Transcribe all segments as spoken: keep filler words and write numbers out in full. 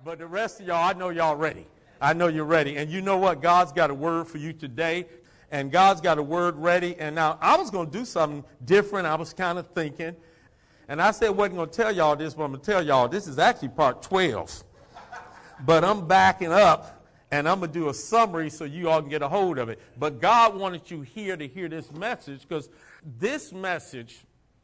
But the rest of y'all, I know y'all ready. I know you're ready. And you know what? God's got a word for you today. And God's got a word ready. And now I was going to do something different. I was kind of thinking. And I said I wasn't going to tell y'all this, but I'm going to tell y'all this is actually part twelve. But I'm backing up, and I'm going to do a summary so you all can get a hold of it. But God wanted you here to hear this message because this message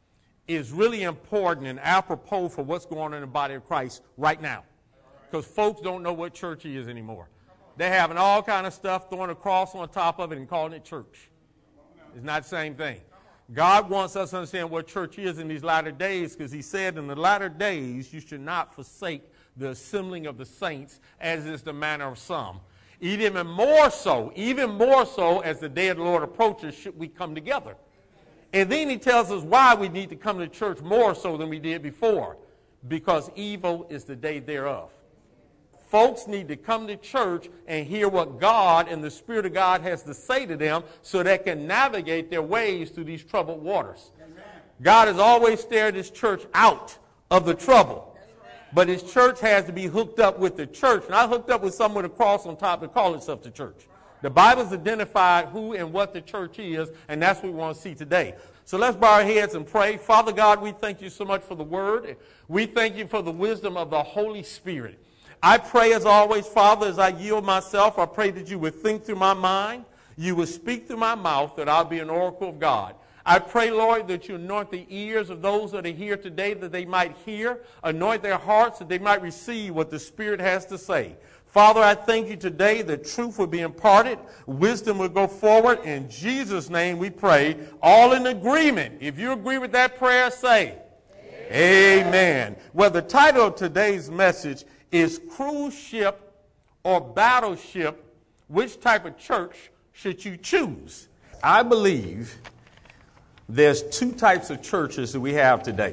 is really important and apropos for what's going on in the body of Christ right now. Because folks don't know what church is anymore. They're having all kind of stuff, throwing a cross on top of it and calling it church. It's not the same thing. God wants us to understand what church is in these latter days because he said in the latter days you should not forsake the assembling of the saints as is the manner of some. Even more so, even more so as the day of the Lord approaches should we come together. And then he tells us why we need to come to church more so than we did before. Because evil is the day thereof. Folks need to come to church and hear what God and the Spirit of God has to say to them so they can navigate their ways through these troubled waters. Amen. God has always steered his church out of the trouble. But his church has to be hooked up with the church, not hooked up with someone with a cross on top to call itself the church. The Bible's identified who and what the church is, and that's what we want to see today. So let's bow our heads and pray. Father God, we thank you so much for the word. We thank you for the wisdom of the Holy Spirit. I pray as always, Father, as I yield myself, I pray that you would think through my mind, you would speak through my mouth, that I'll be an oracle of God. I pray, Lord, that you anoint the ears of those that are here today that they might hear, anoint their hearts that they might receive what the Spirit has to say. Father, I thank you today that truth will be imparted, wisdom will go forward. In Jesus' name we pray, all in agreement. If you agree with that prayer, say, Amen. Amen. Well, the title of today's message is Cruise Ship or Battleship, which type of church should you choose? I believe there's two types of churches that we have today.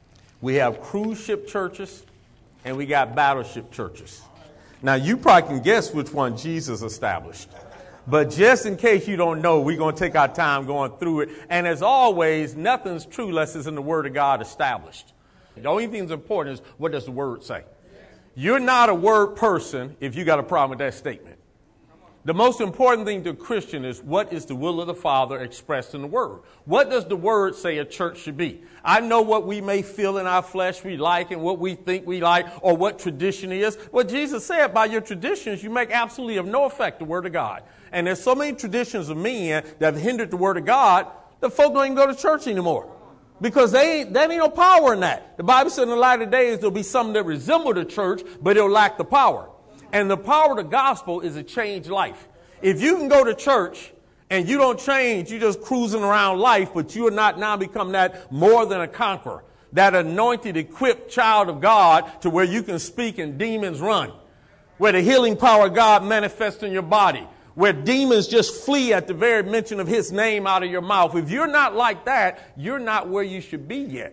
We have cruise ship churches and we got battleship churches. Now, you probably can guess which one Jesus established. But just in case you don't know, we're going to take our time going through it. And as always, nothing's true unless it's in the Word of God established. The only thing that's important is what does the Word say? You're not a word person if you got a problem with that statement. The most important thing to a Christian is what is the will of the Father expressed in the Word. What does the Word say a church should be? I know what we may feel in our flesh we like and what we think we like or what tradition is. What Jesus said, by your traditions, you make absolutely of no effect the Word of God. And there's so many traditions of men that have hindered the Word of God that folk don't even go to church anymore. Because they ain't, that ain't no power in that. The Bible said in the latter days there'll be something that resemble the church, but it'll lack the power. And the power of the gospel is a changed life. If you can go to church and you don't change, you're just cruising around life, but you are not now become that more than a conqueror, that anointed, equipped child of God to where you can speak and demons run, where the healing power of God manifests in your body, where demons just flee at the very mention of his name out of your mouth. If you're not like that, you're not where you should be yet.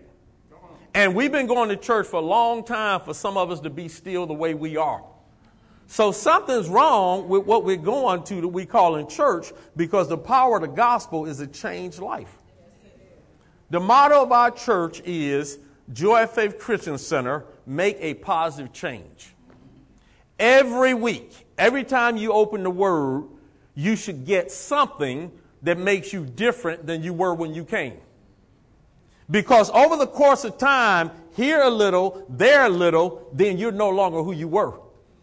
And we've been going to church for a long time for some of us to be still the way we are. So something's wrong with what we're going to that we call in church because the power of the gospel is a changed life. The motto of our church is Joy of Faith Christian Center, make a positive change. Every week, every time you open the Word, you should get something that makes you different than you were when you came. Because over the course of time, here a little, there a little, then you're no longer who you were.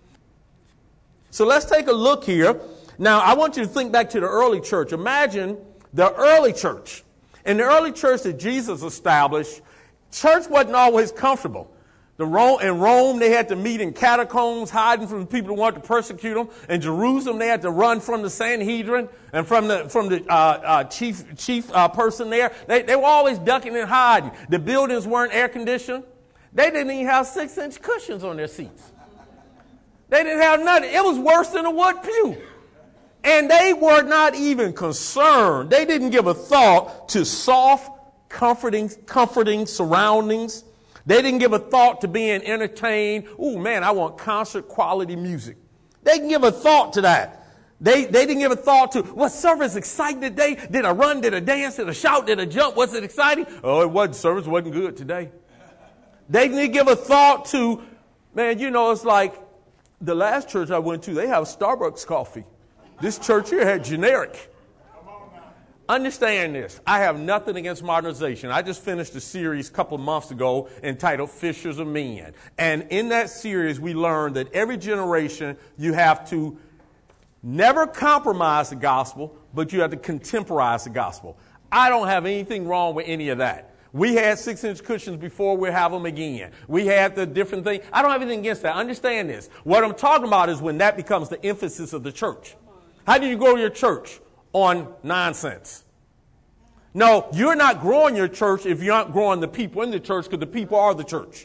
So let's take a look here. Now, I want you to think back to the early church. Imagine the early church. In the early church that Jesus established, church wasn't always comfortable. The Rome, in Rome, they had to meet in catacombs, hiding from the people who wanted to persecute them. In Jerusalem, they had to run from the Sanhedrin and from the from the uh, uh, chief chief uh, person there. They, they were always ducking and hiding. The buildings weren't air conditioned. They didn't even have six-inch cushions on their seats. They didn't have nothing. It was worse than a wood pew. And they were not even concerned. They didn't give a thought to soft, comforting, comforting surroundings. They didn't give a thought to being entertained. Oh, man, I want concert quality music. They didn't give a thought to that. They, they didn't give a thought to, was service exciting today? Did I run? Did I dance? Did I shout? Did I jump? Was it exciting? Oh, it wasn't. Service wasn't good today. They didn't give a thought to, man, you know, it's like The last church I went to, they have Starbucks coffee. This church here had generic. Understand this. I have nothing against modernization. I just finished a series a couple of months ago entitled Fishers of Men. And in that series, we learned that every generation you have to never compromise the gospel, but you have to contemporize the gospel. I don't have anything wrong with any of that. We had six-inch cushions before, we'll have them again. We had the different thing. I don't have anything against that. Understand this. What I'm talking about is when that becomes the emphasis of the church. How do you grow your church? On nonsense. No, you're not growing your church if you aren't growing the people in the church, because the people are the church.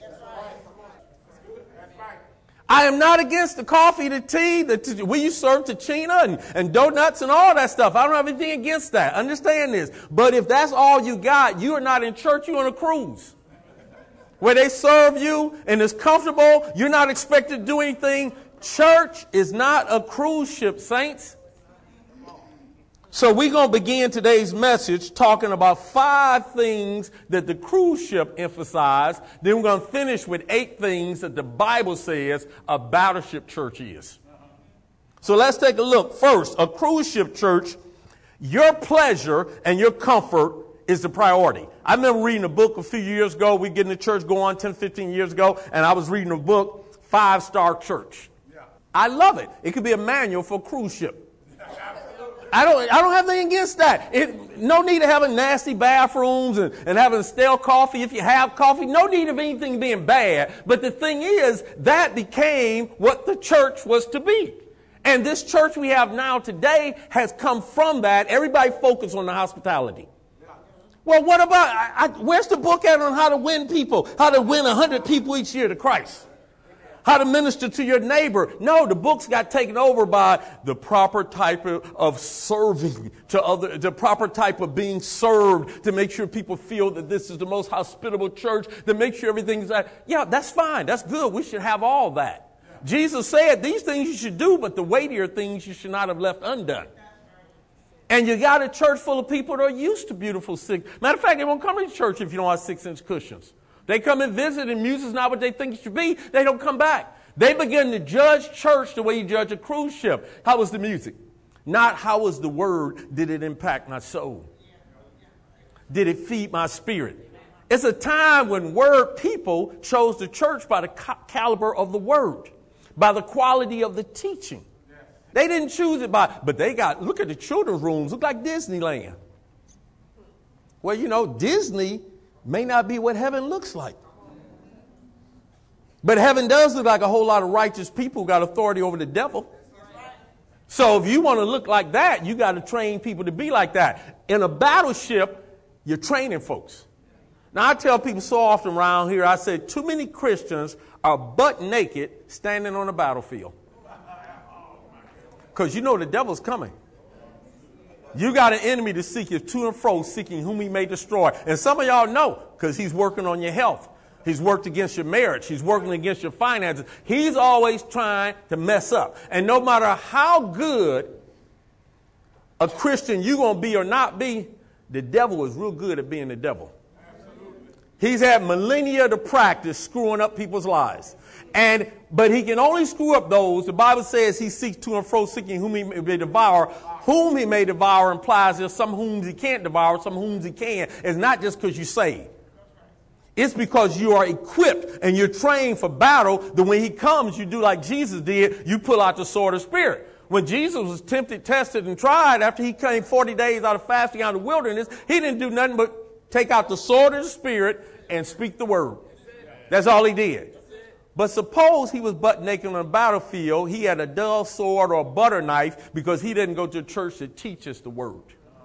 I am not against the coffee, the tea, the t- we you serve tachina and, and donuts and all that stuff. I don't have anything against that. Understand this. But if that's all you got, you are not in church, you're on a cruise. Where they serve you and it's comfortable, you're not expected to do anything. Church is not a cruise ship, saints. So we're going to begin today's message talking about five things that the cruise ship emphasized. Then we're going to finish with eight things that the Bible says a battleship church is. So let's take a look. First, a cruise ship church, your pleasure and your comfort is the priority. I remember reading a book a few years ago. We get in the church going ten, fifteen years ago, and I was reading a book, Five Star Church. Yeah. I love it. It could be a manual for a cruise ship. I don't I don't have anything against that. It, no need of having nasty bathrooms and, and having stale coffee if you have coffee. No need of anything being bad. But the thing is, that became what the church was to be. And this church we have now today has come from that. Everybody focus on the hospitality. Well, what about, I, I, where's the book at on how to win people? How to win one hundred people each year to Christ? How to minister to your neighbor. No, the books got taken over by the proper type of, of serving to other, the proper type of being served to make sure people feel that this is the most hospitable church, to make sure everything's that. Yeah, that's fine. That's good. We should have all that. Yeah. Jesus said these things you should do, but the weightier things you should not have left undone. And you got a church full of people that are used to beautiful six. Matter of fact, they won't come to church if you don't have six-inch cushions. They come and visit and music's not what they think it should be. They don't come back. They begin to judge church the way you judge a cruise ship. How was the music? Not how was the word. Did it impact my soul? Did it feed my spirit? It's a time when word people chose the church by the ca- caliber of the word, by the quality of the teaching. They didn't choose it by, but they got, look at the children's rooms, look like Disneyland. Well, you know, Disney may not be what heaven looks like. But heaven does look like a whole lot of righteous people who got authority over the devil. So if you want to look like that, you got to train people to be like that. In a battleship, you're training folks. Now, I tell people so often around here, I say too many Christians are butt naked standing on a battlefield. Because you know the devil's coming. You got an enemy to seek you to and fro, seeking whom he may destroy. And some of y'all know, because he's working on your health. He's worked against your marriage. He's working against your finances. He's always trying to mess up. And no matter how good a Christian you're going to be or not be, the devil is real good at being the devil. He's had millennia to practice screwing up people's lives. And, but he can only screw up those. The Bible says he seeks to and fro, seeking whom he may devour. Whom he may devour implies there's some whom he can't devour, some whom he can. It's not just because you're saved. It's because you are equipped and you're trained for battle that when he comes, you do like Jesus did. You pull out the sword of spirit. When Jesus was tempted, tested, and tried, after he came forty days out of fasting out of the wilderness, he didn't do nothing but take out the sword of the spirit and speak the word. That's all he did. But suppose he was butt naked on a battlefield, he had a dull sword or a butter knife because he didn't go to a church that teaches the word.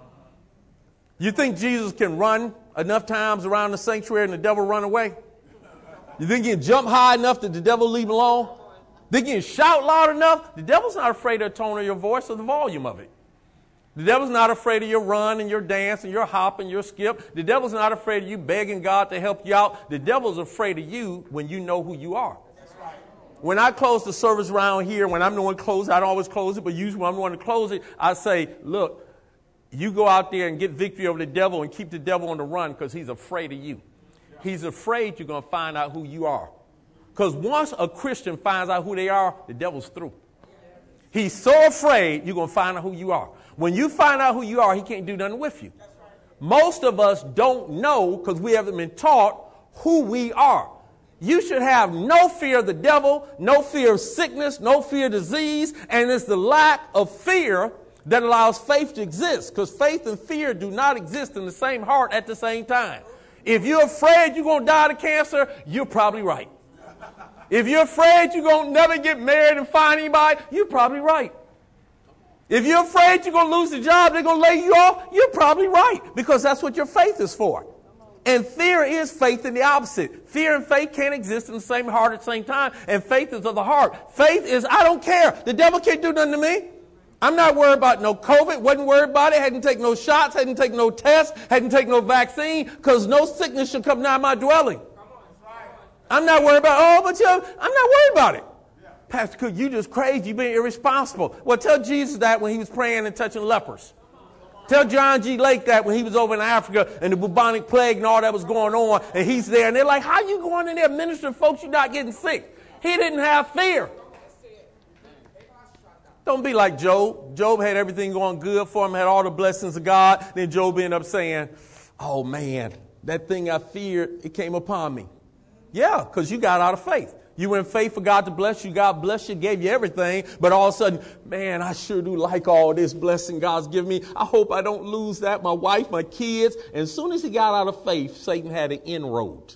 You think Jesus can run enough times around the sanctuary and the devil run away? You think he can jump high enough that the devil leave him alone? Think he can shout loud enough? The devil's not afraid of the tone of your voice or the volume of it. The devil's not afraid of your run and your dance and your hop and your skip. The devil's not afraid of you begging God to help you out. The devil's afraid of you when you know who you are. That's right. When I close the service around here, when I'm the one to close it, I don't always close it, but usually when I'm the one to close it, I say, look, you go out there and get victory over the devil and keep the devil on the run because he's afraid of you. He's afraid you're going to find out who you are. Because once a Christian finds out who they are, the devil's through. He's so afraid you're going to find out who you are. When you find out who you are, he can't do nothing with you. Most of us don't know because we haven't been taught who we are. You should have no fear of the devil, no fear of sickness, no fear of disease, and it's the lack of fear that allows faith to exist, because faith and fear do not exist in the same heart at the same time. If you're afraid you're going to die of cancer, you're probably right. If you're afraid you're going to never get married and find anybody, you're probably right. If you're afraid you're going to lose the job, they're going to lay you off, you're probably right, because that's what your faith is for. And fear is faith in the opposite. Fear and faith can't exist in the same heart at the same time, and faith is of the heart. Faith is, I don't care. The devil can't do nothing to me. I'm not worried about no COVID, wasn't worried about it, hadn't taken no shots, hadn't taken no tests, hadn't taken no vaccine, because no sickness should come nigh my dwelling. I'm not worried about, oh, but you know, I'm not worried about it. Pastor Cook, you just crazy, you being irresponsible. Well, tell Jesus that when he was praying and touching lepers. Tell John G. Lake that when he was over in Africa and the bubonic plague and all that was going on, and he's there, and they're like, how you going in there ministering folks, you're not getting sick? He didn't have fear. Don't be like Job. Job had everything going good for him, had all the blessings of God. Then Job ended up saying, oh, man, that thing I feared, it came upon me. Yeah, because you got out of faith. You were in faith for God to bless you. God blessed you, gave you everything. But all of a sudden, man, I sure do like all this blessing God's given me. I hope I don't lose that, my wife, my kids. And as soon as he got out of faith, Satan had an inroad.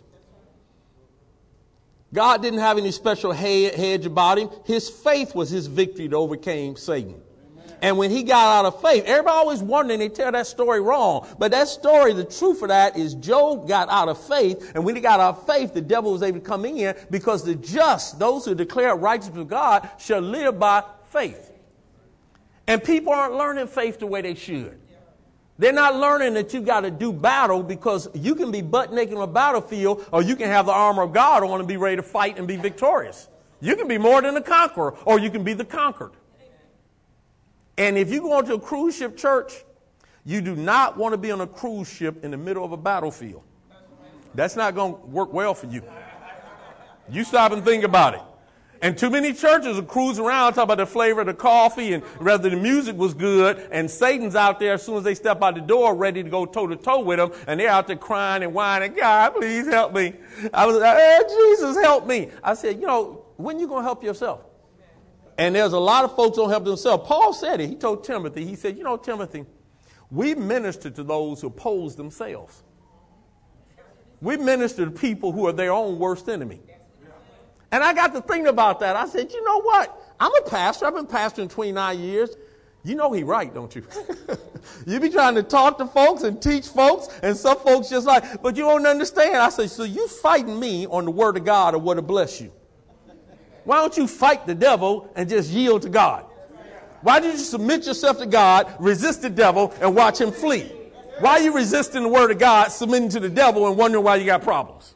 God didn't have any special hedge about him. His faith was his victory that overcame Satan. Amen. And when he got out of faith, everybody always wondering, they tell that story wrong. But that story, the truth of that is Job got out of faith. And when he got out of faith, the devil was able to come in, because the just, those who declare righteousness of God, shall live by faith. And people aren't learning faith the way they should. They're not learning that you got to do battle, because you can be butt naked on a battlefield, or you can have the armor of God on and be ready to fight and be victorious. You can be more than a conqueror, or you can be the conquered. And if you go into a cruise ship church, you do not want to be on a cruise ship in the middle of a battlefield. That's not going to work well for you. You stop and think about it. And too many churches are cruising around talking about the flavor of the coffee and whether the music was good, and Satan's out there as soon as they step out the door ready to go toe-to-toe with them, and they're out there crying and whining, God, please help me. I was like, hey, Jesus, help me. I said, you know, when you going to help yourself? And there's a lot of folks don't help themselves. Paul said it. He told Timothy, he said, you know, Timothy, we minister to those who oppose themselves. We minister to people who are their own worst enemy. And I got to thinking about that. I said, you know what? I'm a pastor. I've been pastoring twenty-nine years. You know he right, don't you? You be trying to talk to folks and teach folks, and some folks just like, but you don't understand. I said, so you fighting me on the word of God or what to bless you? Why don't you fight the devil and just yield to God? Why don't you submit yourself to God, resist the devil, and watch him flee? Why are you resisting the word of God, submitting to the devil, and wondering why you got problems?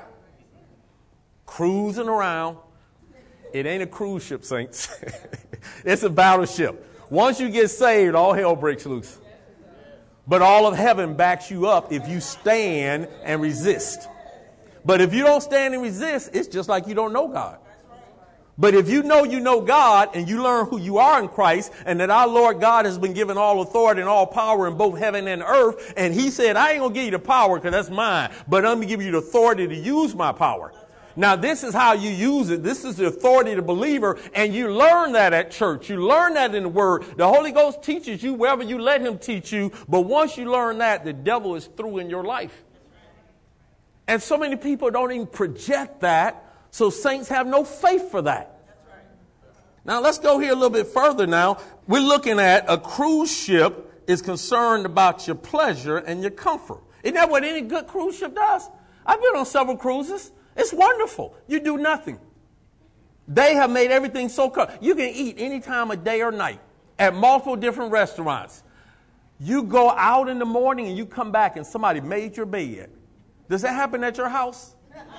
Cruising around. It ain't a cruise ship, saints. It's a battleship. Once you get saved, all hell breaks loose. But all of heaven backs you up if you stand and resist. But if you don't stand and resist, it's just like you don't know God. But if you know you know God, and you learn who you are in Christ, and that our Lord God has been given all authority and all power in both heaven and earth, and he said, I ain't going to give you the power because that's mine, but I'm going to give you the authority to use my power. Now, this is how you use it. This is the authority of the believer, and you learn that at church. You learn that in the Word. The Holy Ghost teaches you wherever you let him teach you, but once you learn that, the devil is through in your life. And so many people don't even project that, so saints have no faith for that. Now, let's go here a little bit further now. We're looking at a cruise ship is concerned about your pleasure and your comfort. Isn't that what any good cruise ship does? I've been on several cruises. It's wonderful. You do nothing. They have made everything so comfortable. You can eat any time of day or night at multiple different restaurants. You go out in the morning and you come back and somebody made your bed. Does that happen at your house?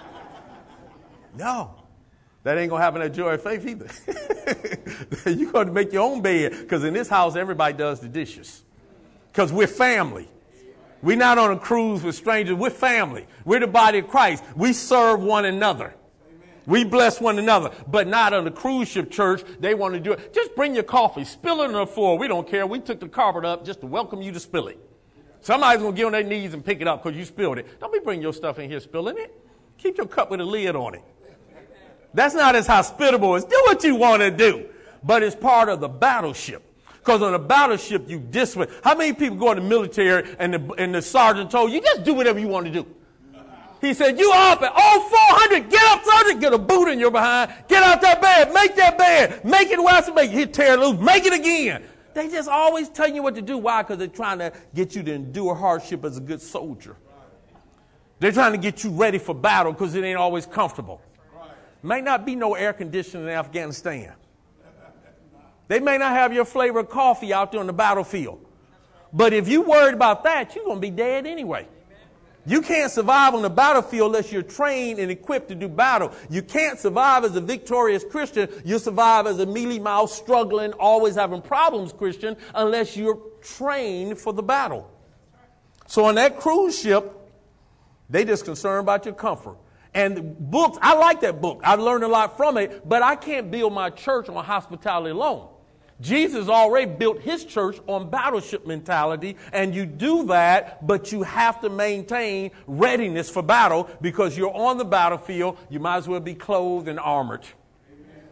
No. That ain't going to happen at Joy of Faith either. You're going to make your own bed, because in this house, everybody does the dishes. Because we're family. We're not on a cruise with strangers. We're family. We're the body of Christ. We serve one another. Amen. We bless one another, but not on the cruise ship church. They want to do it. Just bring your coffee, spill it on the floor. We don't care. We took the carpet up just to welcome you to spill it. Somebody's going to get on their knees and pick it up because you spilled it. Don't be bringing your stuff in here spilling it. Keep your cup with a lid on it. That's not as hospitable as do what you want to do, but it's part of the battleship. Because on a battleship, you discipline. How many people go in the military and the, and the sergeant told you, just do whatever you want to do? He said, you up at all four hundred, get up, sergeant, get a boot in your behind, get out that bed, make that bed, make it where I should make it, hit, tear it loose, make it again. They just always tell you what to do. Why? Because they're trying to get you to endure hardship as a good soldier. They're trying to get you ready for battle because it ain't always comfortable. May not be no air conditioning in Afghanistan. They may not have your flavor of coffee out there on the battlefield. But if you're worried about that, you're going to be dead anyway. You can't survive on the battlefield unless you're trained and equipped to do battle. You can't survive as a victorious Christian. You survive as a mealy-mouthed, struggling, always having problems Christian unless you're trained for the battle. So on that cruise ship, they just concerned about your comfort. And books, I like that book. I've learned a lot from it, but I can't build my church on hospitality alone. Jesus already built his church on battleship mentality, and you do that, but you have to maintain readiness for battle because you're on the battlefield. You might as well be clothed and armored. Amen.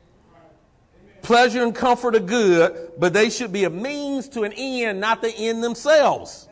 Pleasure and comfort are good, but they should be a means to an end, not the end themselves.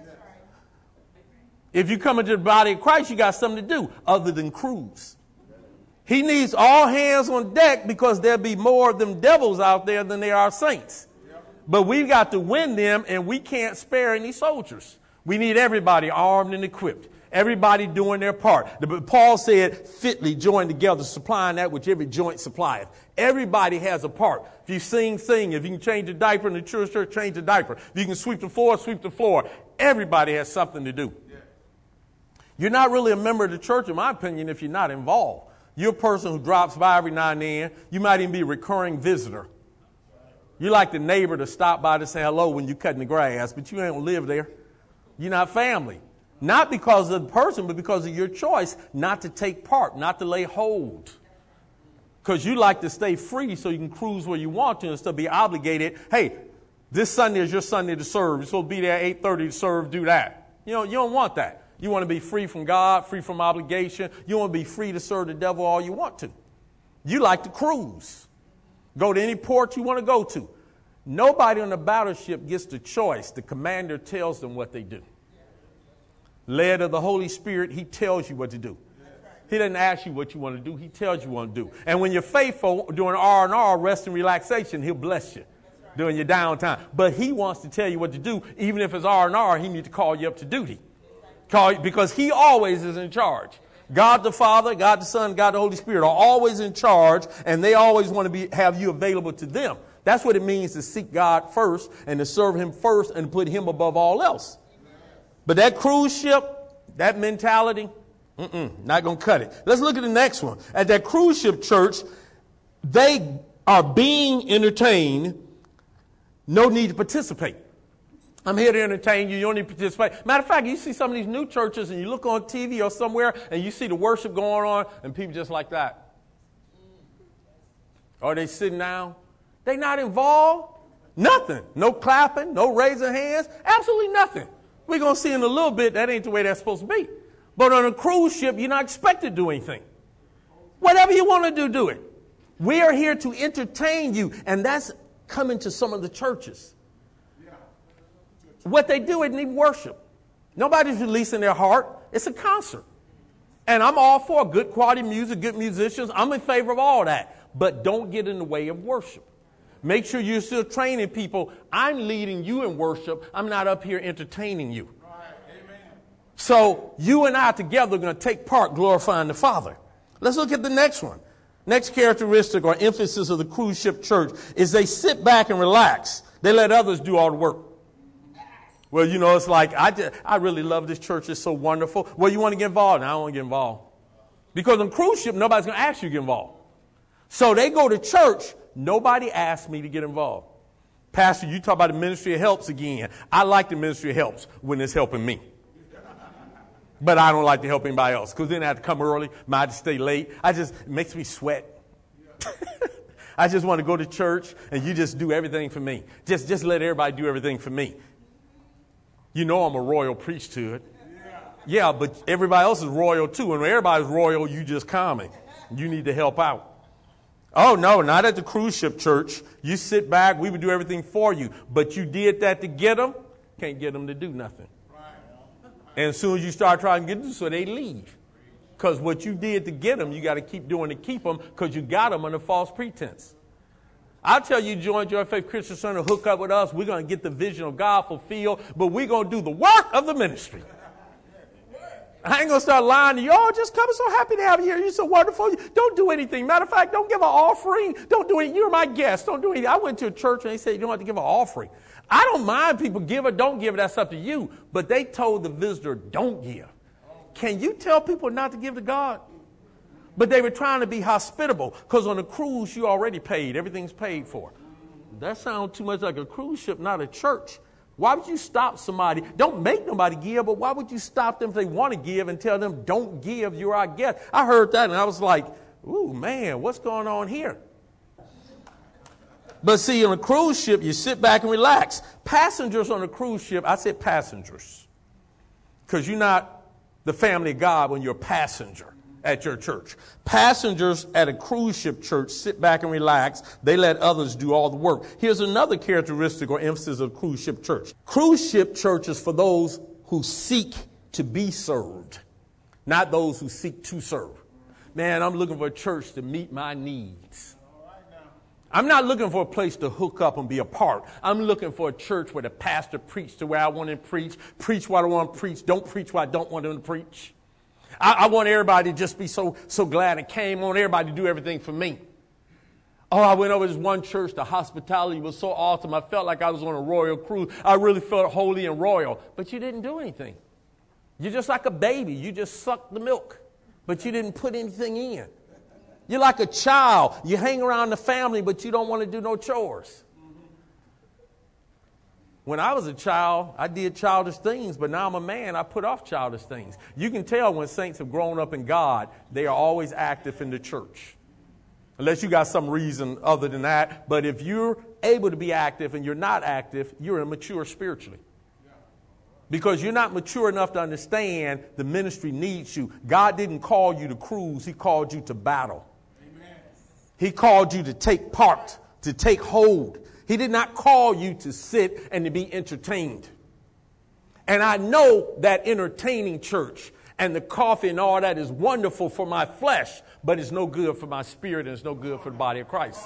If you come into the body of Christ, you got something to do other than cruise. He needs all hands on deck because there'll be more of them devils out there than there are saints. But we've got to win them, and we can't spare any soldiers. We need everybody armed and equipped. Everybody doing their part. Paul said, fitly joined together, supplying that which every joint supplieth. Everybody has a part. If you sing, sing. If you can change a diaper in the church, church, change the diaper. If you can sweep the floor, sweep the floor. Everybody has something to do. You're not really a member of the church, in my opinion, if you're not involved. You're a person who drops by every now and then. You might even be a recurring visitor. You're like the neighbor to stop by to say hello when you're cutting the grass, but you don't live there. You're not family. Not because of the person, but because of your choice not to take part, not to lay hold. Because you like to stay free so you can cruise where you want to instead of be obligated. Hey, this Sunday is your Sunday to serve. You're supposed to be there at eight thirty to serve, do that. You know, you don't want that. You want to be free from God, free from obligation. You want to be free to serve the devil all you want to. You like to cruise. Go to any port you want to go to. Nobody on the battleship gets the choice. The commander tells them what they do. Led of the Holy Spirit, he tells you what to do. He doesn't ask you what you want to do. He tells you what to do. And when you're faithful during R and R, rest and relaxation, he'll bless you during your downtime. But he wants to tell you what to do. Even if it's R and R, he needs to call you up to duty. Call, because he always is in charge. God the Father, God the Son, God the Holy Spirit are always in charge, and they always want to be have you available to them. That's what it means to seek God first and to serve him first and put him above all else. But that cruise ship, that mentality, mm-mm, not going to cut it. Let's look at the next one. At that cruise ship church, they are being entertained, no need to participate. I'm here to entertain you. You don't need to participate. Matter of fact, you see some of these new churches and you look on T V or somewhere and you see the worship going on and people just like that. Are they sitting down? They not involved? Nothing. No clapping, no raising hands, absolutely nothing. We're going to see in a little bit that ain't the way that's supposed to be. But on a cruise ship, you're not expected to do anything. Whatever you want to do, do it. We are here to entertain you, and that's coming to some of the churches. What they do isn't even worship. Nobody's releasing their heart. It's a concert. And I'm all for good quality music, good musicians. I'm in favor of all that. But don't get in the way of worship. Make sure you're still training people. I'm leading you in worship. I'm not up here entertaining you. Right. Amen. So you and I together are going to take part glorifying the Father. Let's look at the next one. Next characteristic or emphasis of the cruise ship church is they sit back and relax. They let others do all the work. Well, you know, it's like, I, just, I really love this church. It's so wonderful. Well, you want to get involved? No, I don't want to get involved. Because on cruise ship, nobody's going to ask you to get involved. So they go to church. Nobody asked me to get involved. Pastor, you talk about the ministry of helps again. I like the ministry of helps when it's helping me. But I don't like to help anybody else because then I have to come early, I have to stay late. I just, it makes me sweat. I just want to go to church and you just do everything for me. Just, just let everybody do everything for me. You know I'm a royal priesthood. Yeah, but everybody else is royal too. And when everybody's royal, you just common. You need to help out. Oh, no, not at the cruise ship church. You sit back, we would do everything for you. But you did that to get them, can't get them to do nothing. And as soon as you start trying to get them, so they leave. Because what you did to get them, you got to keep doing to keep them because you got them under false pretense. I'll tell you, join Joy Faith Christian Center, hook up with us. We're going to get the vision of God fulfilled, but we're going to do the work of the ministry. I ain't going to start lying to you. Oh, just come. I'm so happy to have you here. You're so wonderful. Don't do anything. Matter of fact, don't give an offering. Don't do it. You're my guest. Don't do anything. I went to a church and they said you don't have to give an offering. I don't mind people give or don't give. That's up to you. But they told the visitor, don't give. Can you tell people not to give to God? But they were trying to be hospitable because on a cruise, you already paid. Everything's paid for. That sounds too much like a cruise ship, not a church. Why would you stop somebody? Don't make nobody give, but why would you stop them if they want to give and tell them, don't give, you're our guest? I heard that and I was like, ooh, man, what's going on here? But see, on a cruise ship, you sit back and relax. Passengers on a cruise ship, I said passengers, because you're not the family of God when you're a passenger at your church. Passengers at a cruise ship church sit back and relax. They let others do all the work. Here's another characteristic or emphasis of cruise ship church. Cruise ship church is for those who seek to be served, not those who seek to serve. Man, I'm looking for a church to meet my needs. I'm not looking for a place to hook up and be a part. I'm looking for a church where the pastor preach to where I want him to preach, preach what I want to preach, don't preach what I don't want him to preach. I, I want everybody to just be so so glad it came. I want everybody to do everything for me. Oh, I went over to this one church. The hospitality was so awesome. I felt like I was on a royal cruise. I really felt holy and royal. But you didn't do anything. You're just like a baby. You just sucked the milk, but you didn't put anything in. You're like a child. You hang around the family, but you don't want to do no chores. When I was a child, I did childish things, but now I'm a man, I put off childish things. You can tell when saints have grown up in God, they are always active in the church. Unless you got some reason other than that. But if you're able to be active and you're not active, you're immature spiritually. Because you're not mature enough to understand the ministry needs you. God didn't call you to cruise, he called you to battle. Amen. He called you to take part, to take hold. He did not call you to sit and to be entertained. And I know that entertaining church and the coffee and all that is wonderful for my flesh, but it's no good for my spirit and it's no good for the body of Christ.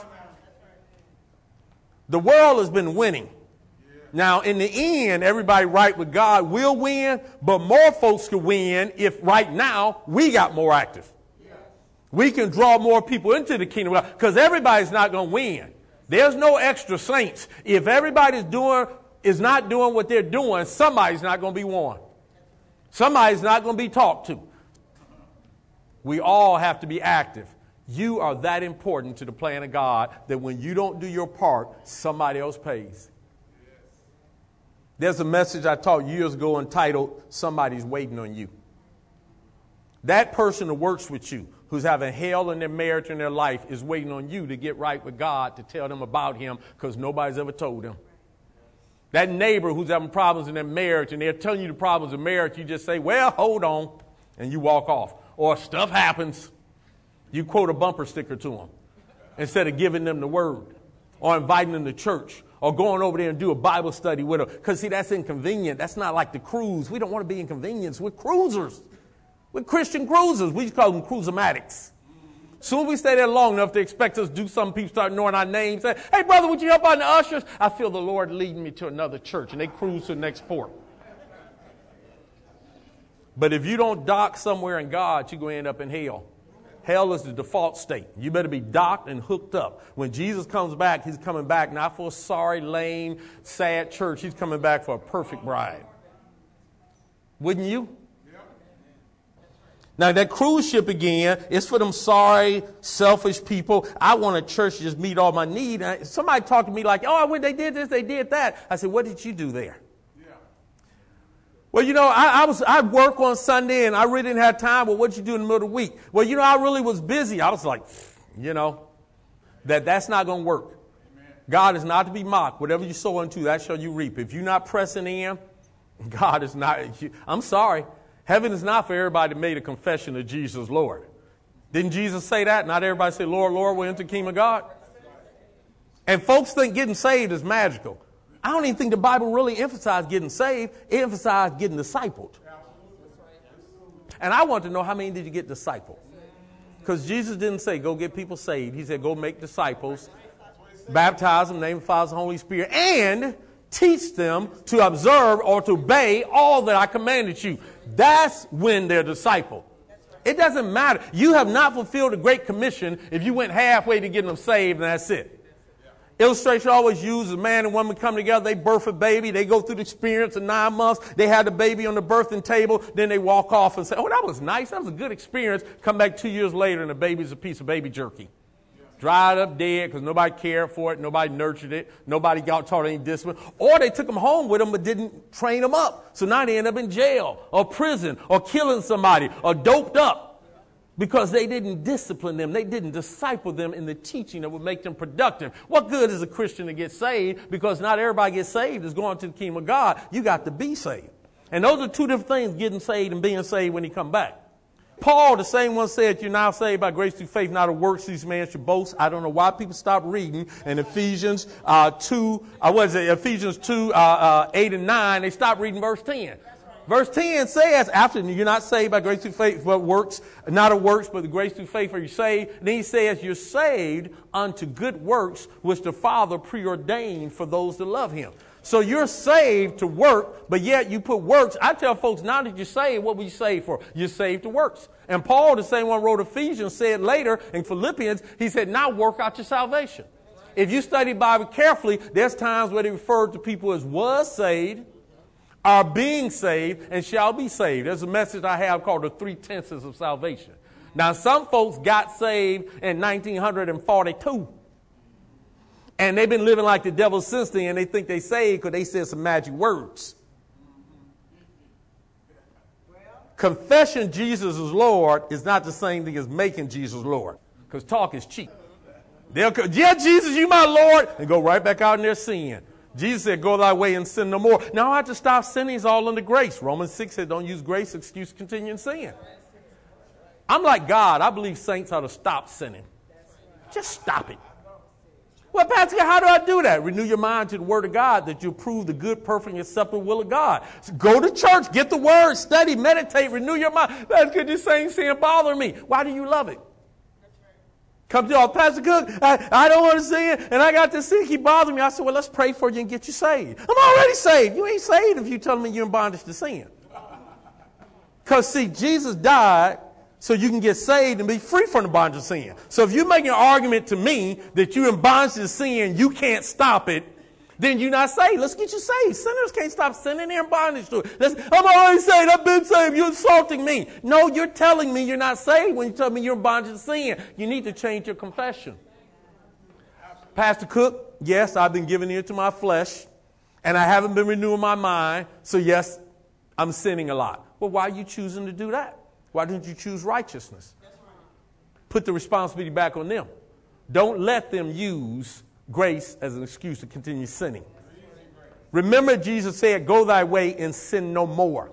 The world has been winning. Now, in the end, everybody right with God will win, but more folks can win if right now we got more active. We can draw more people into the kingdom of God because everybody's not going to win. There's no extra saints. If everybody's doing is not doing what they're doing, somebody's not going to be won. Somebody's not going to be talked to. We all have to be active. You are that important to the plan of God that when you don't do your part, somebody else pays. There's a message I taught years ago entitled, Somebody's Waiting on You. That person who works with you, who's having hell in their marriage and their life, is waiting on you to get right with God, to tell them about him, because nobody's ever told them. That neighbor who's having problems in their marriage and they're telling you the problems of marriage, you just say, well, hold on, and you walk off. Or stuff happens. You quote a bumper sticker to them instead of giving them the word or inviting them to church or going over there and do a Bible study with them. Because, see, that's inconvenient. That's not like the cruise. We don't want to be inconvenienced. We're cruisers. We're Christian cruisers. We just call them cruisematics. Soon as we stay there long enough, they expect us to do something. People start knowing our names. Say, hey, brother, would you help out the ushers? I feel the Lord leading me to another church. And they cruise to the next port. But if you don't dock somewhere in God, you're going to end up in hell. Hell is the default state. You better be docked and hooked up. When Jesus comes back, he's coming back not for a sorry, lame, sad church. He's coming back for a perfect bride. Wouldn't you? Now, that cruise ship again is for them sorry, selfish people. I want a church to just meet all my needs. Somebody talked to me like, oh, when they did this, they did that. I said, what did you do there? Yeah. Well, you know, I, I was I work on Sunday and I really didn't have time. Well, what'd you do in the middle of the week? Well, you know, I really was busy. I was like, you know, that that's not going to work. Amen. God is not to be mocked. Whatever you sow into, that shall you reap. If you're not pressing in, God is not. I'm sorry. Heaven is not for everybody that made a confession of Jesus, Lord. Didn't Jesus say that? Not everybody say, Lord, Lord, we'll enter the kingdom of God. And folks think getting saved is magical. I don't even think the Bible really emphasized getting saved. It emphasized getting discipled. And I want to know, how many did you get discipled? Because Jesus didn't say, go get people saved. He said, go make disciples, baptize them, in the name of the Father, and Holy Spirit, and teach them to observe or to obey all that I commanded you. That's when they're discipled. It doesn't matter. You have not fulfilled the Great Commission if you went halfway to getting them saved and that's it. Illustration always uses a man and woman come together, they birth a baby, they go through the experience of nine months, they have the baby on the birthing table, then they walk off and say, oh, that was nice, that was a good experience. Come back two years later and the baby's a piece of baby jerky. Dried up, dead, because nobody cared for it, nobody nurtured it, nobody got taught any discipline. Or they took them home with them but didn't train them up. So now they end up in jail or prison or killing somebody or doped up. Because they didn't discipline them. They didn't disciple them in the teaching that would make them productive. What good is a Christian to get saved? Because not everybody gets saved is going to the kingdom of God. You got to be saved. And those are two different things, getting saved and being saved when he come back. Paul, the same one, said, you're now saved by grace through faith, not of works, these man should boast. I don't know why people stop reading. In Ephesians uh, two, uh, what is it? Ephesians two, uh, uh, eight and nine, they stop reading verse ten. Verse ten says, after you're not saved by grace through faith, but works, not of works, but the grace through faith are you saved. Then he says, you're saved unto good works, which the Father preordained for those that love him. So you're saved to work, but yet you put works. I tell folks, now that you're saved, what were you saved for? You're saved to works. And Paul, the same one wrote Ephesians, said later in Philippians, he said, now work out your salvation. If you study the Bible carefully, there's times where they refer to people as was saved, are being saved, and shall be saved. There's a message I have called the three tenses of salvation. Now, some folks got saved in nineteen forty-two. And they've been living like the devil since then, and they think they saved because they said some magic words. Well, confessing Jesus is Lord is not the same thing as making Jesus Lord. Because talk is cheap. They'll go, yeah, Jesus, you my Lord, and go right back out in their sin. Jesus said, go thy way and sin no more. Now I have to stop sinning. It's all under grace. Romans six said, don't use grace excuse to continue in sin. I'm like God. I believe saints ought to stop sinning. Just stop it. Well, Pastor, how do I do that? Renew your mind to the word of God that you'll prove the good, perfect, and acceptable will of God. So go to church, get the word, study, meditate, renew your mind. Pastor, this same sin bother me. Why do you love it? Come to y'all, Pastor Cook, I, I don't want to sin, and I got this sin keep bothering me. I said, well, let's pray for you and get you saved. I'm already saved. You ain't saved if you telling me you're in bondage to sin. Because, see, Jesus died so you can get saved and be free from the bondage of sin. So if you're making an argument to me that you're in bondage to sin, you can't stop it, then you're not saved. Let's get you saved. Sinners can't stop sinning. They're in bondage to it. Let's, I'm already saved. I've been saved. You're insulting me. No, you're telling me you're not saved when you tell me you're in bondage to sin. You need to change your confession. Pastor Cook, yes, I've been giving ear to my flesh, and I haven't been renewing my mind. So, yes, I'm sinning a lot. Well, why are you choosing to do that? Why didn't you choose righteousness? Put the responsibility back on them. Don't let them use grace as an excuse to continue sinning. Remember, Jesus said, go thy way and sin no more.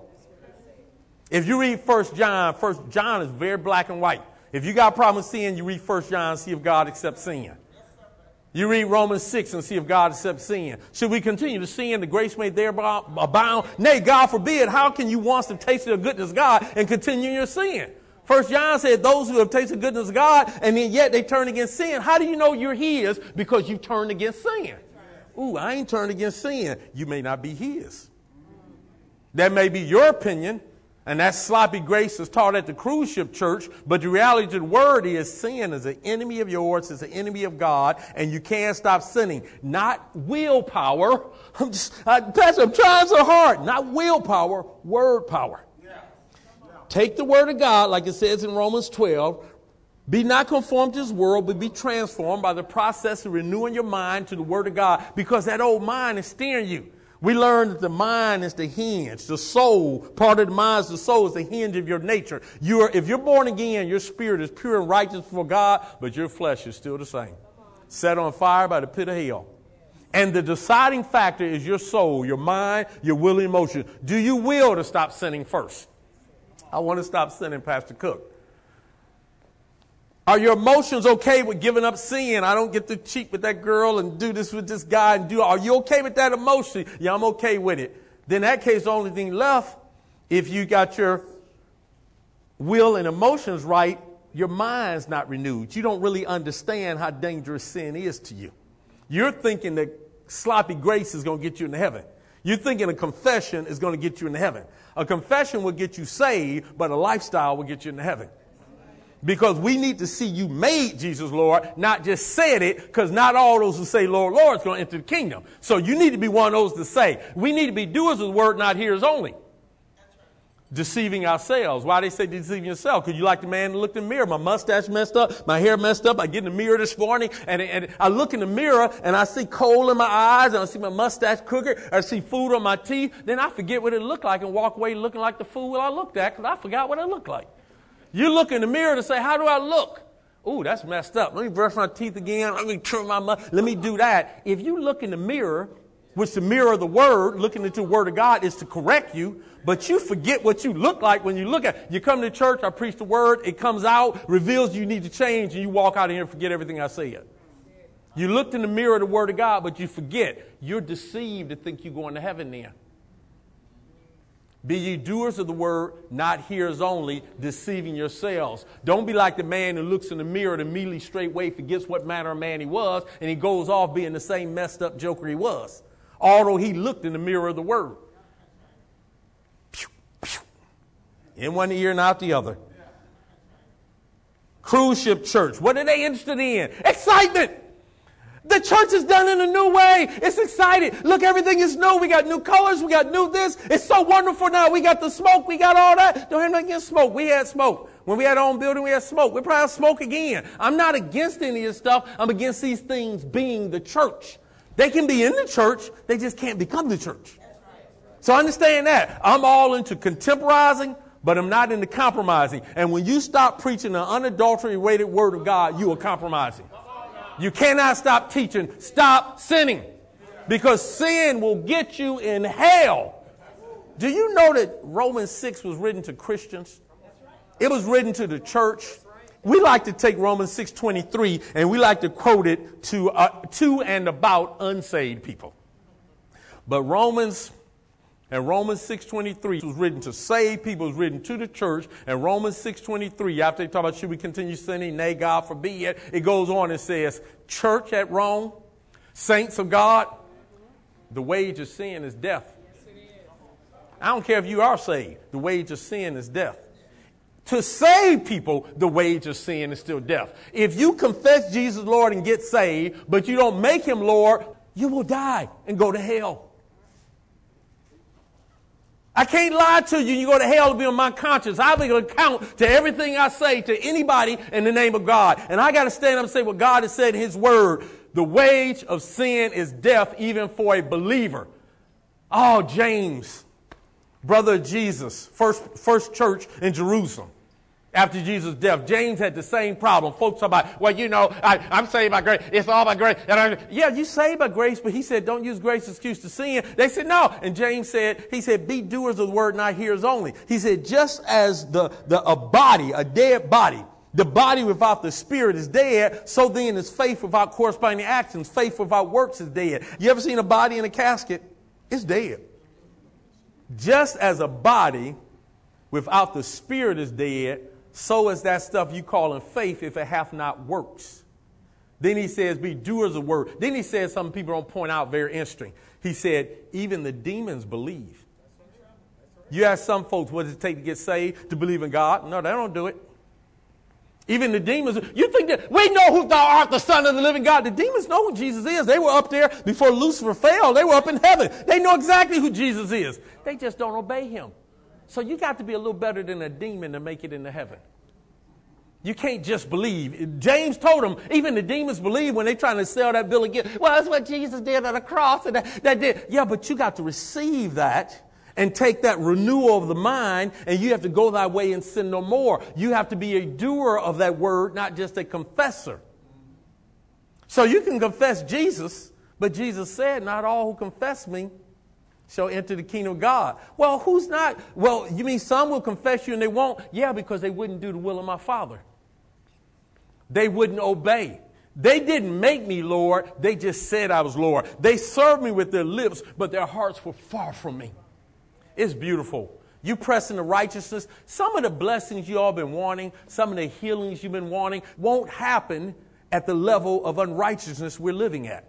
If you read First John, First John is very black and white. If you got a problem with sin, you read First John and see if God accepts sin. You read Romans six and see if God accepts sin. Should we continue to sin, the grace may thereby abound? Nay, God forbid. How can you once have tasted the goodness of God and continue your sin? First John said, those who have tasted the goodness of God and then yet they turn against sin. How do you know you're his? Because you turned against sin. Ooh, I ain't turned against sin. You may not be his. That may be your opinion, and that sloppy grace is taught at the cruise ship church, but the reality of the word is sin is an enemy of yours, it's an enemy of God, and you can't stop sinning. Not willpower. I'm just, I, Pastor, I'm trying so hard. Not willpower, word power. Take the word of God, like it says in Romans twelve. Be not conformed to this world, but be transformed by the process of renewing your mind to the word of God, because that old mind is steering you. We learn that the mind is the hinge. The soul, part of the mind is the soul, is the hinge of your nature. You are, if you're born again, your spirit is pure and righteous before God, but your flesh is still the same. Set on fire by the pit of hell. And the deciding factor is your soul, your mind, your will and emotion. Do you will to stop sinning first? I want to stop sinning, Pastor Cook. Are your emotions okay with giving up sin? I don't get to cheat with that girl and do this with this guy and do. Are you okay with that emotion? Yeah, I'm okay with it. Then in that case, the only thing left, if you got your will and emotions right, your mind's not renewed. You don't really understand how dangerous sin is to you. You're thinking that sloppy grace is going to get you into heaven. You're thinking a confession is going to get you into heaven. A confession will get you saved, but a lifestyle will get you into heaven. Because we need to see you made Jesus Lord, not just said it, because not all those who say Lord, Lord is going to enter the kingdom. So you need to be one of those to say. We need to be doers of the word, not hearers only. Deceiving ourselves. Why they say deceiving yourself? Because you like the man who looked in the mirror. My mustache messed up. My hair messed up. I get in the mirror this morning and, and I look in the mirror and I see coal in my eyes and I see my mustache crooked. I see food on my teeth. Then I forget what it looked like and walk away looking like the fool I looked at because I forgot what it looked like. You look in the mirror to say, how do I look? Ooh, that's messed up. Let me brush my teeth again. Let me trim my mouth. Let me do that. If you look in the mirror, which the mirror of the word, looking into the word of God is to correct you, but you forget what you look like when you look at it. You come to church, I preach the word, it comes out, reveals you need to change, and you walk out of here and forget everything I said. You looked in the mirror of the word of God, but you forget. You're deceived to think you're going to heaven then. Be ye doers of the word, not hearers only, deceiving yourselves. Don't be like the man who looks in the mirror and immediately straightway forgets what manner of man he was, and he goes off being the same messed up joker he was. Although he looked in the mirror of the word. Pew, pew. In one ear and out the other. Cruise ship church. What are they interested in? Excitement. The church is done in a new way. It's exciting. Look, everything is new. We got new colors. We got new this. It's so wonderful now. We got the smoke. We got all that. Don't have nothing against smoke. We had smoke. When we had our own building, we had smoke. We're probably smoke again. I'm not against any of this stuff. I'm against these things being the church. They can be in the church. They just can't become the church. So understand that. I'm all into contemporizing, but I'm not into compromising. And when you stop preaching the unadulterated word of God, you are compromising. You cannot stop teaching. Stop sinning. Because sin will get you in hell. Do you know that Romans six was written to Christians? It was written to the church. We like to take Romans six twenty-three and we like to quote it to, uh, to and about unsaved people. But Romans and Romans six twenty-three was written to saved people, it was written to the church. And Romans six twenty-three, after they talk about should we continue sinning, nay, God forbid, it goes on and says, church at Rome, saints of God, the wage of sin is death. I don't care if you are saved, the wage of sin is death. To save people, the wage of sin is still death. If you confess Jesus Lord and get saved, but you don't make him Lord, you will die and go to hell. I can't lie to you. You go to hell to be on my conscience. I will account to everything I say to anybody in the name of God. And I got to stand up and say what God has said in his word. The wage of sin is death, even for a believer. Oh, James, brother of Jesus, first, first church in Jerusalem. After Jesus' death, James had the same problem. Folks talk about, well, you know, I, I'm saved by grace. It's all by grace. And I, yeah, you saved by grace, but he said, don't use grace as excuse to sin. They said, no. And James said, he said, be doers of the word, not hearers only. He said, just as the, the a body, a dead body, the body without the spirit is dead, so then is faith without corresponding actions. Faith without works is dead. You ever seen a body in a casket? It's dead. Just as a body without the spirit is dead, so is that stuff you call in faith if it hath not works. Then he says, be doers of word. Then he says something people don't point out very interesting. He said, even the demons believe. You ask some folks, what does it take to get saved, to believe in God? No, they don't do it. Even the demons, you think that we know who thou art, the Son of the living God. The demons know who Jesus is. They were up there before Lucifer fell. They were up in heaven. They know exactly who Jesus is. They just don't obey him. So you got to be a little better than a demon to make it into heaven. You can't just believe. James told them, even the demons believe when they're trying to sell that bill of goods. Well, that's what Jesus did on the cross. And that, that did. Yeah, but you got to receive that and take that renewal of the mind, and you have to go thy way and sin no more. You have to be a doer of that word, not just a confessor. So you can confess Jesus, but Jesus said, not all who confess me shall enter the kingdom of God. Well, who's not? Well, you mean some will confess you and they won't? Yeah, because they wouldn't do the will of my Father. They wouldn't obey. They didn't make me Lord. They just said I was Lord. They served me with their lips, but their hearts were far from me. It's beautiful. You press into righteousness. Some of the blessings you all been wanting, some of the healings you've been wanting won't happen at the level of unrighteousness we're living at.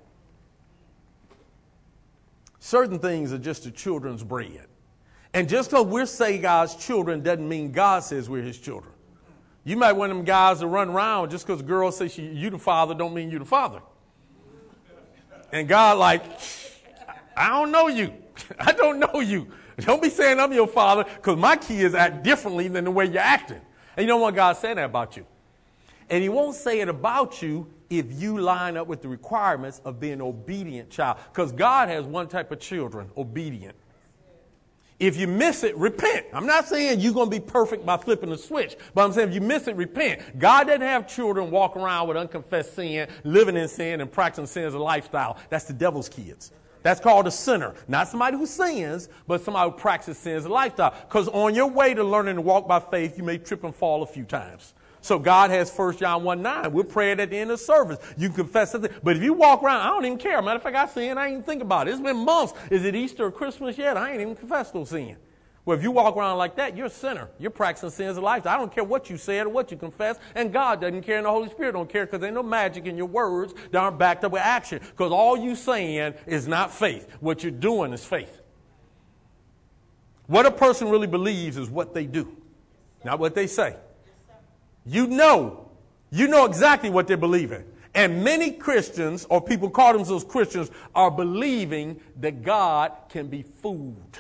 Certain things are just the children's bread. And just because we're saying God's children doesn't mean God says we're his children. You might want them guys to run around just because girls say she, you the father don't mean you the father. And God like, I don't know you. I don't know you. Don't be saying I'm your father because my kids act differently than the way you're acting. And you don't want God saying that about you. And he won't say it about you if you line up with the requirements of being an obedient child. Because God has one type of children, obedient. If you miss it, repent. I'm not saying you're going to be perfect by flipping the switch. But I'm saying if you miss it, repent. God doesn't have children walking around with unconfessed sin, living in sin, and practicing sin as a lifestyle. That's the devil's kids. That's called a sinner. Not somebody who sins, but somebody who practices sin as a lifestyle. Because on your way to learning to walk by faith, you may trip and fall a few times. So God has First John one nine. We'll pray it at the end of the service. You can confess something. But if you walk around, I don't even care. Matter of fact, I sin, I ain't even think about it. It's been months. Is it Easter or Christmas yet? I ain't even confessed no sin. Well, if you walk around like that, you're a sinner. You're practicing sin as a lifestyle. I don't care what you said or what you confess. And God doesn't care and the Holy Spirit don't care because there's no magic in your words that aren't backed up with action. Because all you saying is not faith. What you're doing is faith. What a person really believes is what they do, not what they say. You know. You know exactly what they're believing. And many Christians, or people call themselves Christians, are believing that God can be fooled.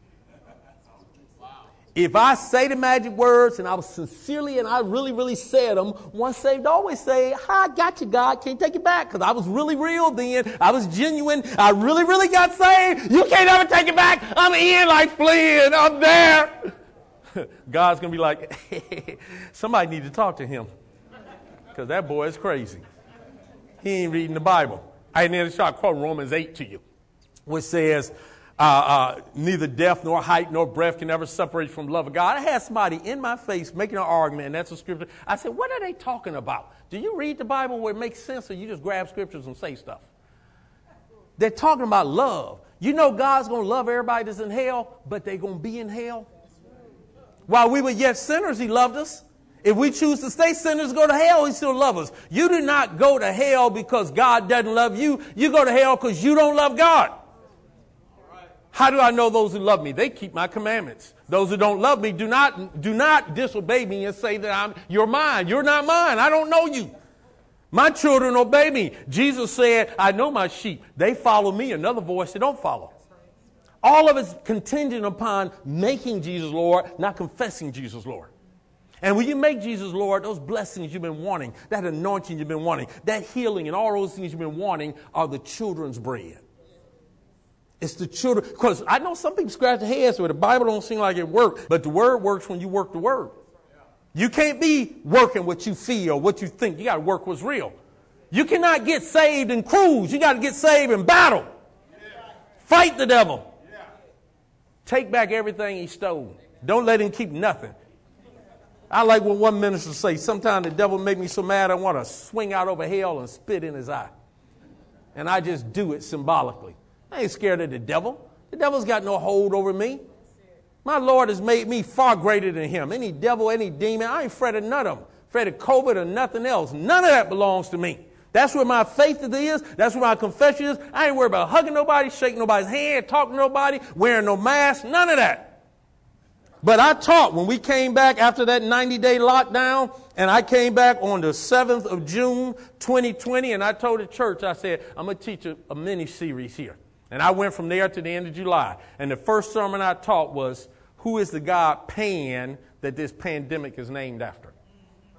If I say the magic words and I was sincerely and I really, really said them, once saved, always say, I got you, God. Can't take it back because I was really real then. I was genuine. I really, really got saved. You can't ever take it back. I'm in like Flynn. I'm there. God's going to be like, hey, somebody need to talk to him because that boy is crazy. He ain't reading the Bible. I didn't start quoting Romans eight to you, which says, uh, uh, neither death nor height nor breath can ever separate you from the love of God. I had somebody in my face making an argument, and that's a scripture. I said, what are they talking about? Do you read the Bible where it makes sense or you just grab scriptures and say stuff? They're talking about love. You know God's going to love everybody that's in hell, but they're going to be in hell. While we were yet sinners, he loved us. If we choose to stay sinners, go to hell, he still loves us. You do not go to hell because God doesn't love you. You go to hell because you don't love God. How do I know those who love me? They keep my commandments. Those who don't love me do not, do not disobey me and say that I'm, you're mine. You're not mine. I don't know you. My children obey me. Jesus said, I know my sheep. They follow me. Another voice they don't follow. All of it's contingent upon making Jesus Lord, not confessing Jesus Lord. And when you make Jesus Lord, those blessings you've been wanting, that anointing you've been wanting, that healing and all those things you've been wanting are the children's bread. It's the children. Because I know some people scratch their heads where the Bible don't seem like it works, but the word works when you work the word. You can't be working what you feel, what you think. You got to work what's real. You cannot get saved and cruise. You got to get saved and battle. Fight the devil. Take back everything he stole. Don't let him keep nothing. I like what one minister say, sometimes the devil make me so mad I want to swing out over hell and spit in his eye. And I just do it symbolically. I ain't scared of the devil. The devil's got no hold over me. My Lord has made me far greater than him. Any devil, any demon, I ain't afraid of none of them. Afraid of COVID or nothing else. None of that belongs to me. That's where my faith is. That's where my confession is. I ain't worried about hugging nobody, shaking nobody's hand, talking to nobody, wearing no mask, none of that. But I taught when we came back after that ninety-day lockdown, and I came back on the seventh of June, twenty twenty, and I told the church, I said, I'm going to teach a, a mini-series here. And I went from there to the end of July. And the first sermon I taught was, who is the God Pan that this pandemic is named after?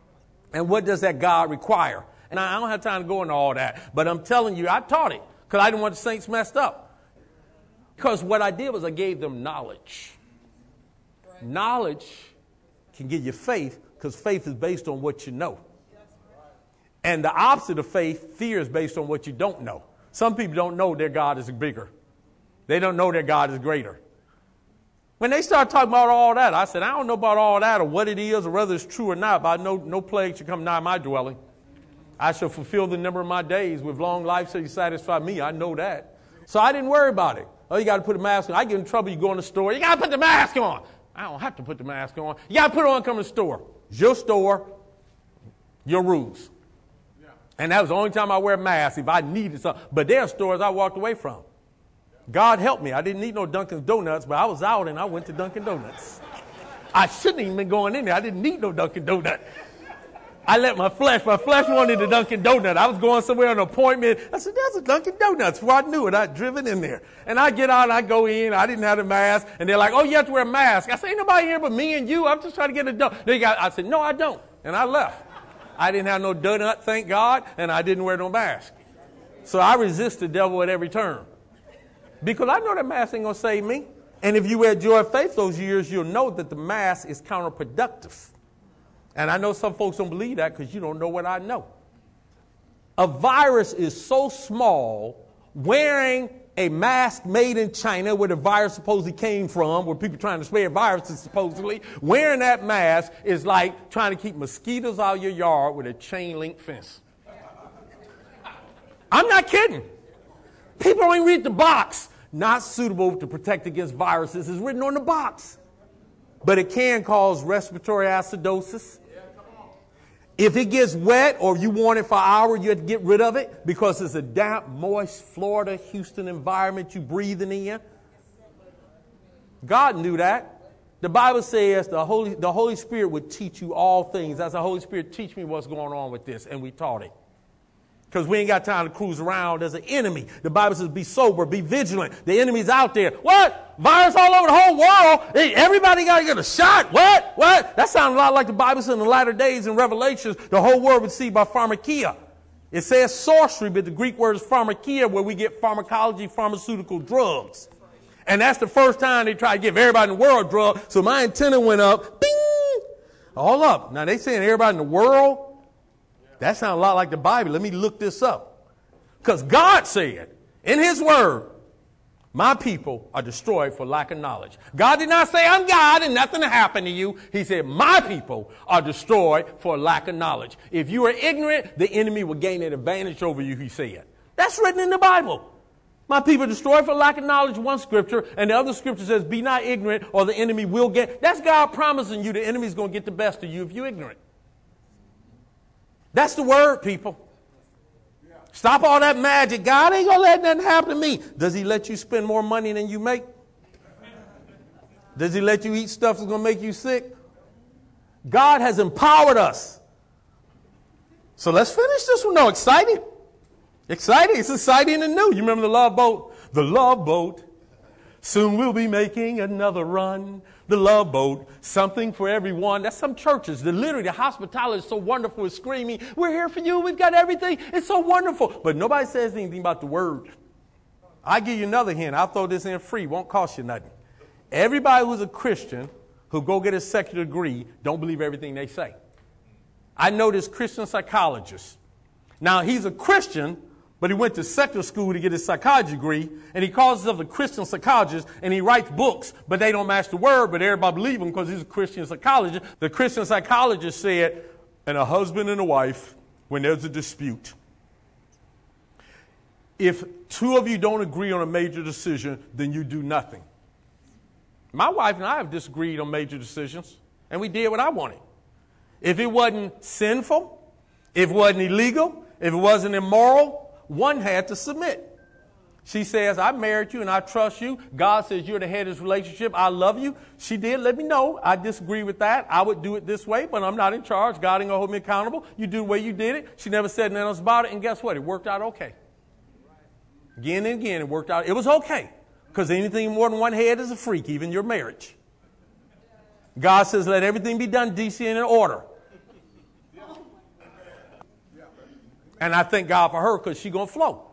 And what does that God require? And I don't have time to go into all that, but I'm telling you, I taught it because I didn't want the saints messed up. Because what I did was I gave them knowledge. Right. Knowledge can give you faith because faith is based on what you know. And the opposite of faith, fear, is based on what you don't know. Some people don't know their God is bigger. They don't know their God is greater. When they start talking about all that, I said, I don't know about all that or what it is or whether it's true or not, but I know no plague shall come nigh my dwelling. I shall fulfill the number of my days with long life so you satisfy me. I know that. So I didn't worry about it. Oh, you got to put a mask on. I get in trouble. You go in the store. You got to put the mask on. I don't have to put the mask on. You got to put it on, come to the store. It's your store, your rules. Yeah. And that was the only time I wear a mask if I needed something. But there are stores I walked away from. God helped me. I didn't need no Dunkin' Donuts, but I was out and I went to Dunkin' Donuts. I shouldn't even been going in there. I didn't need no Dunkin' Donut. I let my flesh, my flesh wanted a Dunkin' Donut. I was going somewhere on an appointment. I said, there's a Dunkin' Donuts. Before I knew it, I'd driven in there. And I get out and I go in. I didn't have a mask. And they're like, oh, you have to wear a mask. I said, ain't nobody here but me and you. I'm just trying to get a donut. They got, I said, no, I don't. And I left. I didn't have no donut, thank God, and I didn't wear no mask. So I resist the devil at every turn. Because I know that mask ain't going to save me. And if you wear Joy of Faith those years, you'll know that the mask is counterproductive. And I know some folks don't believe that because you don't know what I know. A virus is so small, wearing a mask made in China where the virus supposedly came from, where people trying to spread viruses supposedly, wearing that mask is like trying to keep mosquitoes out of your yard with a chain link fence. I'm not kidding. People don't even read the box. Not suitable to protect against viruses is written on the box. But it can cause respiratory acidosis. If it gets wet or you want it for an hour, you have to get rid of it because it's a damp, moist Florida, Houston environment you're breathing in. God knew that. The Bible says the Holy, the Holy Spirit would teach you all things. As the Holy Spirit teach me what's going on with this, and we taught it. Because we ain't got time to cruise around as an enemy. The Bible says be sober, be vigilant. The enemy's out there. What? Virus all over the whole world? Hey, everybody got to get a shot? What? What? That sounds a lot like the Bible says in the latter days in Revelations, the whole world would see by pharmakia. It says sorcery, but the Greek word is pharmakia, where we get pharmacology, pharmaceutical drugs. And that's the first time they try to give everybody in the world drugs. So my antenna went up. Bing! All up. Now they saying everybody in the world. That sounds a lot like the Bible. Let me look this up. Because God said in his word, my people are destroyed for lack of knowledge. God did not say I'm God and nothing will happen to you. He said my people are destroyed for lack of knowledge. If you are ignorant, the enemy will gain an advantage over you, he said. That's written in the Bible. My people are destroyed for lack of knowledge, one scripture, and the other scripture says be not ignorant or the enemy will get. That's God promising you the enemy's going to get the best of you if you're ignorant. That's the word, people. Stop all that magic. God ain't going to let nothing happen to me. Does he let you spend more money than you make? Does he let you eat stuff that's going to make you sick? God has empowered us. So let's finish this one. No, exciting. Exciting. It's exciting and new. You remember the Love Boat? The Love Boat. Soon we'll be making another run. The Love Boat, something for everyone. That's some churches. The literally, the hospitality is so wonderful. It's screaming, we're here for you. We've got everything. It's so wonderful. But nobody says anything about the word. I'll give you another hint. I'll throw this in free. Won't cost you nothing. Everybody who's a Christian who go get a secular degree don't believe everything they say. I know this Christian psychologist. Now, he's a Christian, but he went to secular school to get his psychology degree, and he calls himself a Christian psychologist, and he writes books, but they don't match the word, but everybody believes him because he's a Christian psychologist. The Christian psychologist said, and a husband and a wife, when there's a dispute, if two of you don't agree on a major decision, then you do nothing. My wife and I have disagreed on major decisions, and we did what I wanted. If it wasn't sinful, if it wasn't illegal, if it wasn't immoral, one had to submit. She says, I married you and I trust you. God says you're the head of this relationship. I love you. She did let me know. I disagree with that. I would do it this way, but I'm not in charge. God ain't going to hold me accountable. You do the way you did it. She never said nothing else about it. And guess what? It worked out okay. Again and again, it worked out. It was okay. Because anything more than one head is a freak, even your marriage. God says, let everything be done decent and in order. And I thank God for her because she's going to flow.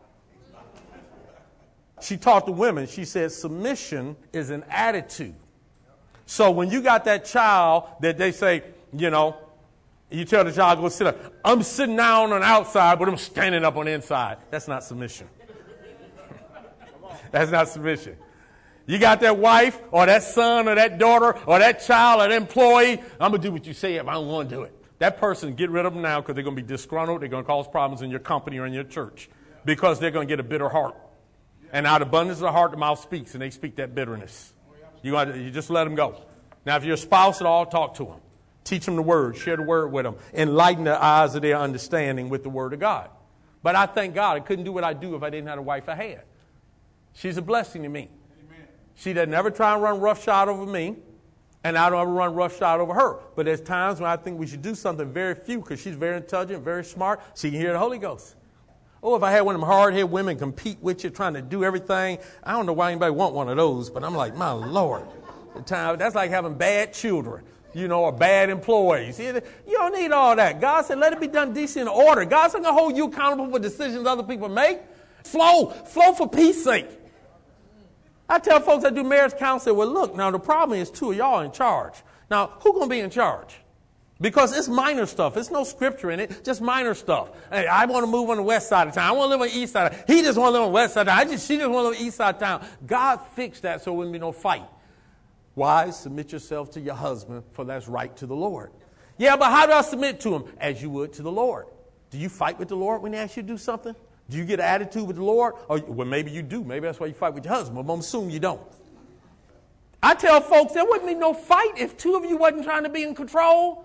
She taught the women, she said, submission is an attitude. So when you got that child that they say, you know, you tell the child, go sit up. I'm sitting down on the outside, but I'm standing up on the inside. That's not submission. That's not submission. You got that wife or that son or that daughter or that child or that employee. I'm going to do what you say if I don't want to do it. That person, get rid of them now because they're going to be disgruntled. They're going to cause problems in your company or in your church because they're going to get a bitter heart. And out of abundance of the heart, the mouth speaks, and they speak that bitterness. You, got to, you just let them go. Now, if you're a spouse at all, talk to them. Teach them the word. Share the word with them. Enlighten the eyes of their understanding with the word of God. But I thank God I couldn't do what I do if I didn't have the wife I had. She's a blessing to me. Amen. She doesn't ever try and run roughshod over me, and I don't ever run roughshod over her. But there's times when I think we should do something very few because she's very intelligent, very smart. She can hear the Holy Ghost. Oh, if I had one of them hard-headed women compete with you, trying to do everything, I don't know why anybody want one of those, but I'm like, my Lord. The time, that's like having bad children, you know, or bad employees. You don't need all that. God said, let it be done decent in order. God's not going to hold you accountable for decisions other people make. Flow. Flow for peace sake. I tell folks that do marriage counseling, well, look, now the problem is two of y'all in charge. Now, who's going to be in charge? Because it's minor stuff. There's no scripture in it, just minor stuff. Hey, I want to move on the west side of town. I want to live on the east side. He just want to live on the west side of town. I just, she just want to live on the east side of town. God fixed that so there wouldn't be no fight. Wives, submit yourself to your husband, for that's right to the Lord. Yeah, but how do I submit to him? As you would to the Lord. Do you fight with the Lord when he asks you to do something? Do you get an attitude with the Lord? Or, well, maybe you do. Maybe that's why you fight with your husband. But I'm going to assume you don't. I tell folks there wouldn't be no fight if two of you wasn't trying to be in control.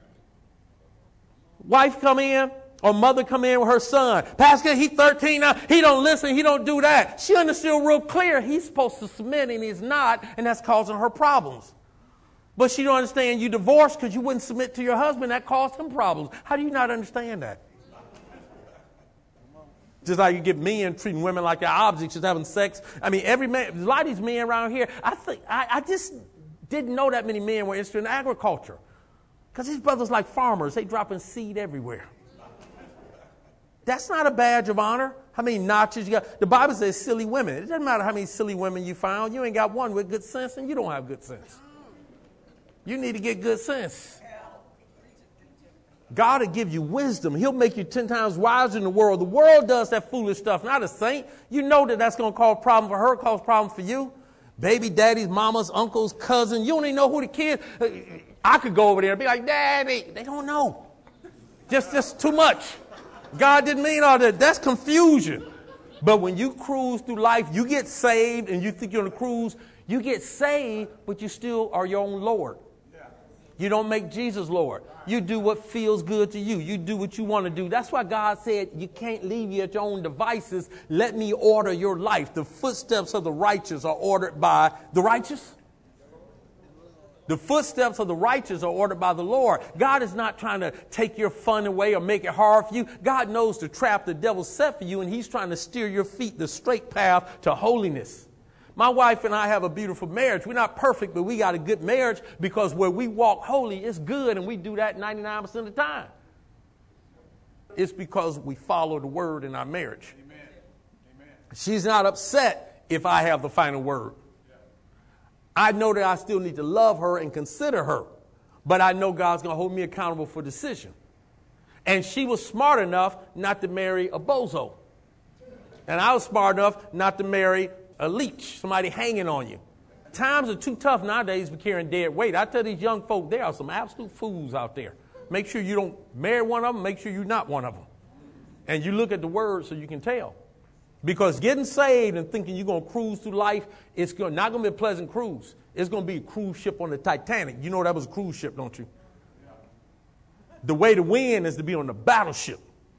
Wife come in or mother come in with her son. Pastor, he's thirteen now. He don't listen. He don't do that. She understood real clear he's supposed to submit and he's not, and that's causing her problems. But she don't understand you divorced because you wouldn't submit to your husband. That caused him problems. How do you not understand that? Just like you get men treating women like they're objects, just having sex. I mean, every man, a lot of these men around here, I think, I, I just didn't know that many men were interested in agriculture. Because these brothers like farmers, they dropping seed everywhere. That's not a badge of honor. How many notches you got? The Bible says silly women. It doesn't matter how many silly women you found. You ain't got one with good sense, and you don't have good sense. You need to get good sense. God will give you wisdom. He'll make you ten times wiser in the world. The world does that foolish stuff, not a saint. You know that that's going to cause problems for her, cause problems for you. Baby daddies, mamas, uncles, cousins. You don't even know who the kid. I could go over there and be like, Daddy. They don't know. Just, just too much. God didn't mean all that. That's confusion. But when you cruise through life, you get saved and you think you're on a cruise. You get saved, but you still are your own Lord. You don't make Jesus Lord. You do what feels good to you. You do what you want to do. That's why God said you can't leave you at your own devices. Let me order your life. The footsteps of the righteous are ordered by the righteous. The footsteps of the righteous are ordered by the Lord. God is not trying to take your fun away or make it hard for you. God knows the trap the devil set for you, and he's trying to steer your feet the straight path to holiness. My wife and I have a beautiful marriage. We're not perfect, but we got a good marriage because where we walk holy, it's good, and we do that ninety-nine percent of the time. It's because we follow the word in our marriage. Amen. Amen. She's not upset if I have the final word. Yeah. I know that I still need to love her and consider her, but I know God's going to hold me accountable for decision. And she was smart enough not to marry a bozo. And I was smart enough not to marry a leech, somebody hanging on you. Times are too tough nowadays for carrying dead weight. I tell these young folk, there are some absolute fools out there. Make sure you don't marry one of them. Make sure you're not one of them. And you look at the word so you can tell. Because getting saved and thinking you're going to cruise through life, it's not going to be a pleasant cruise. It's going to be a cruise ship on the Titanic. You know that was a cruise ship, don't you? The way to win is to be on the battleship.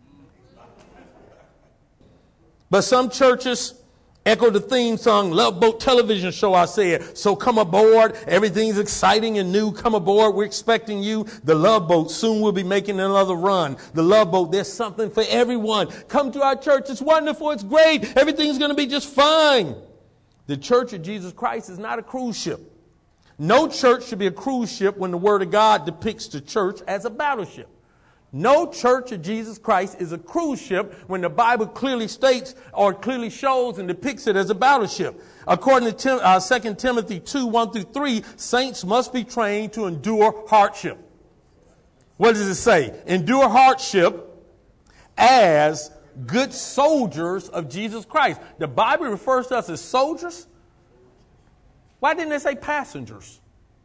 But some churches echo the theme song, Love Boat television show, I said. So come aboard. Everything's exciting and new. Come aboard. We're expecting you. The Love Boat. Soon we'll be making another run. The Love Boat. There's something for everyone. Come to our church. It's wonderful. It's great. Everything's going to be just fine. The Church of Jesus Christ is not a cruise ship. No church should be a cruise ship when the Word of God depicts the church as a battleship. No church of Jesus Christ is a cruise ship when the Bible clearly states or clearly shows and depicts it as a battleship. According to Tim, uh, Second Timothy two, one through three, saints must be trained to endure hardship. What does it say? Endure hardship as good soldiers of Jesus Christ. The Bible refers to us as soldiers. Why didn't they say passengers?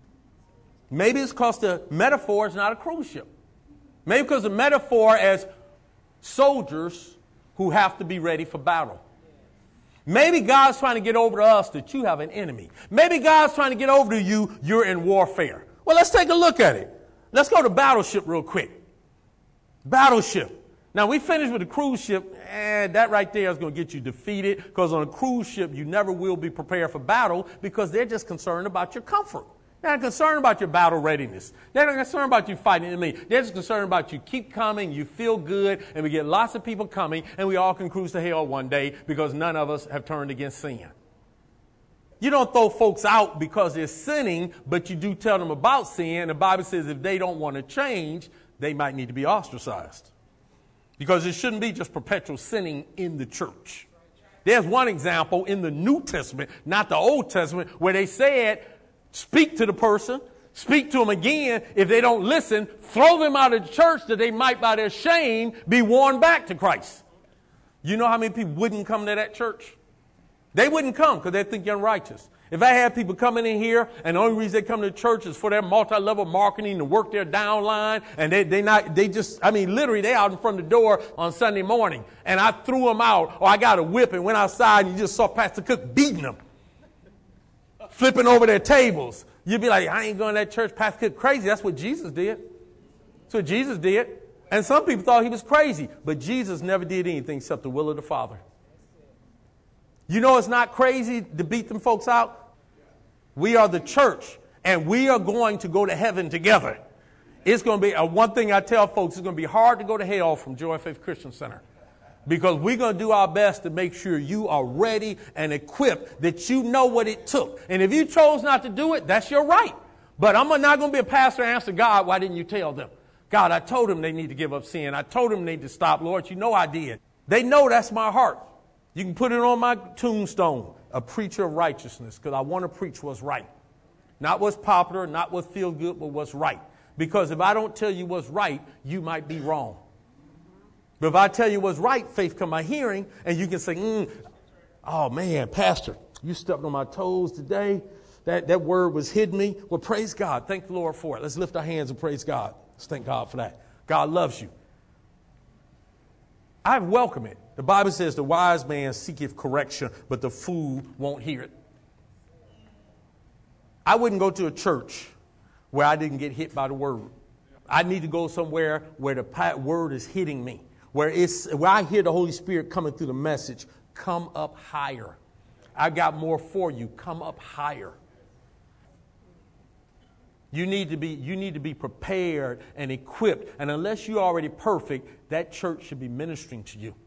Maybe it's because the metaphor is not a cruise ship. Maybe because the metaphor as soldiers who have to be ready for battle. Maybe God's trying to get over to us that you have an enemy. Maybe God's trying to get over to you, you're in warfare. Well, let's take a look at it. Let's go to battleship real quick. Battleship. Now, we finished with the cruise ship, and that right there is going to get you defeated, because on a cruise ship, you never will be prepared for battle because they're just concerned about your comfort. They're not concerned about your battle readiness. They're not concerned about you fighting enemy. They're just concerned about you keep coming, you feel good, and we get lots of people coming, and we all can cruise to hell one day because none of us have turned against sin. You don't throw folks out because they're sinning, but you do tell them about sin. The Bible says if they don't want to change, they might need to be ostracized. Because it shouldn't be just perpetual sinning in the church. There's one example in the New Testament, not the Old Testament, where they said, speak to the person, speak to them again. If they don't listen, throw them out of the church that they might by their shame be won back to Christ. You know how many people wouldn't come to that church? They wouldn't come because they think you're unrighteous. If I had people coming in here and the only reason they come to church is for their multi-level marketing to work their downline, and they they not they just I mean literally they out in front of the door on Sunday morning, and I threw them out, or I got a whip and went outside and you just saw Pastor Cook beating them, flipping over their tables. You'd be like, I ain't going to that church. Pastor Cook crazy. That's what Jesus did. That's what Jesus did. And some people thought he was crazy, but Jesus never did anything except the will of the Father. You know it's not crazy to beat them folks out? We are the church, and we are going to go to heaven together. It's going to be, uh, one thing I tell folks, it's going to be hard to go to hell from Joy of Faith Christian Center. Because we're going to do our best to make sure you are ready and equipped, that you know what it took. And if you chose not to do it, that's your right. But I'm not going to be a pastor and answer God, why didn't you tell them? God, I told them they need to give up sin. I told them they need to stop. Lord, you know I did. They know that's my heart. You can put it on my tombstone, a preacher of righteousness, because I want to preach what's right. Not what's popular, not what feels good, but what's right. Because if I don't tell you what's right, you might be wrong. But if I tell you what's right, faith come by hearing, and you can say, mm, oh man, Pastor, you stepped on my toes today. That, that word was hidden me. Well, praise God. Thank the Lord for it. Let's lift our hands and praise God. Let's thank God for that. God loves you. I welcome it. The Bible says the wise man seeketh correction, but the fool won't hear it. I wouldn't go to a church where I didn't get hit by the word. I need to go somewhere where the word is hitting me, where it's where I hear the Holy Spirit coming through the message. Come up higher. I got more for you. Come up higher. You need to be you need to be prepared and equipped. And unless you're already perfect, that church should be ministering to you.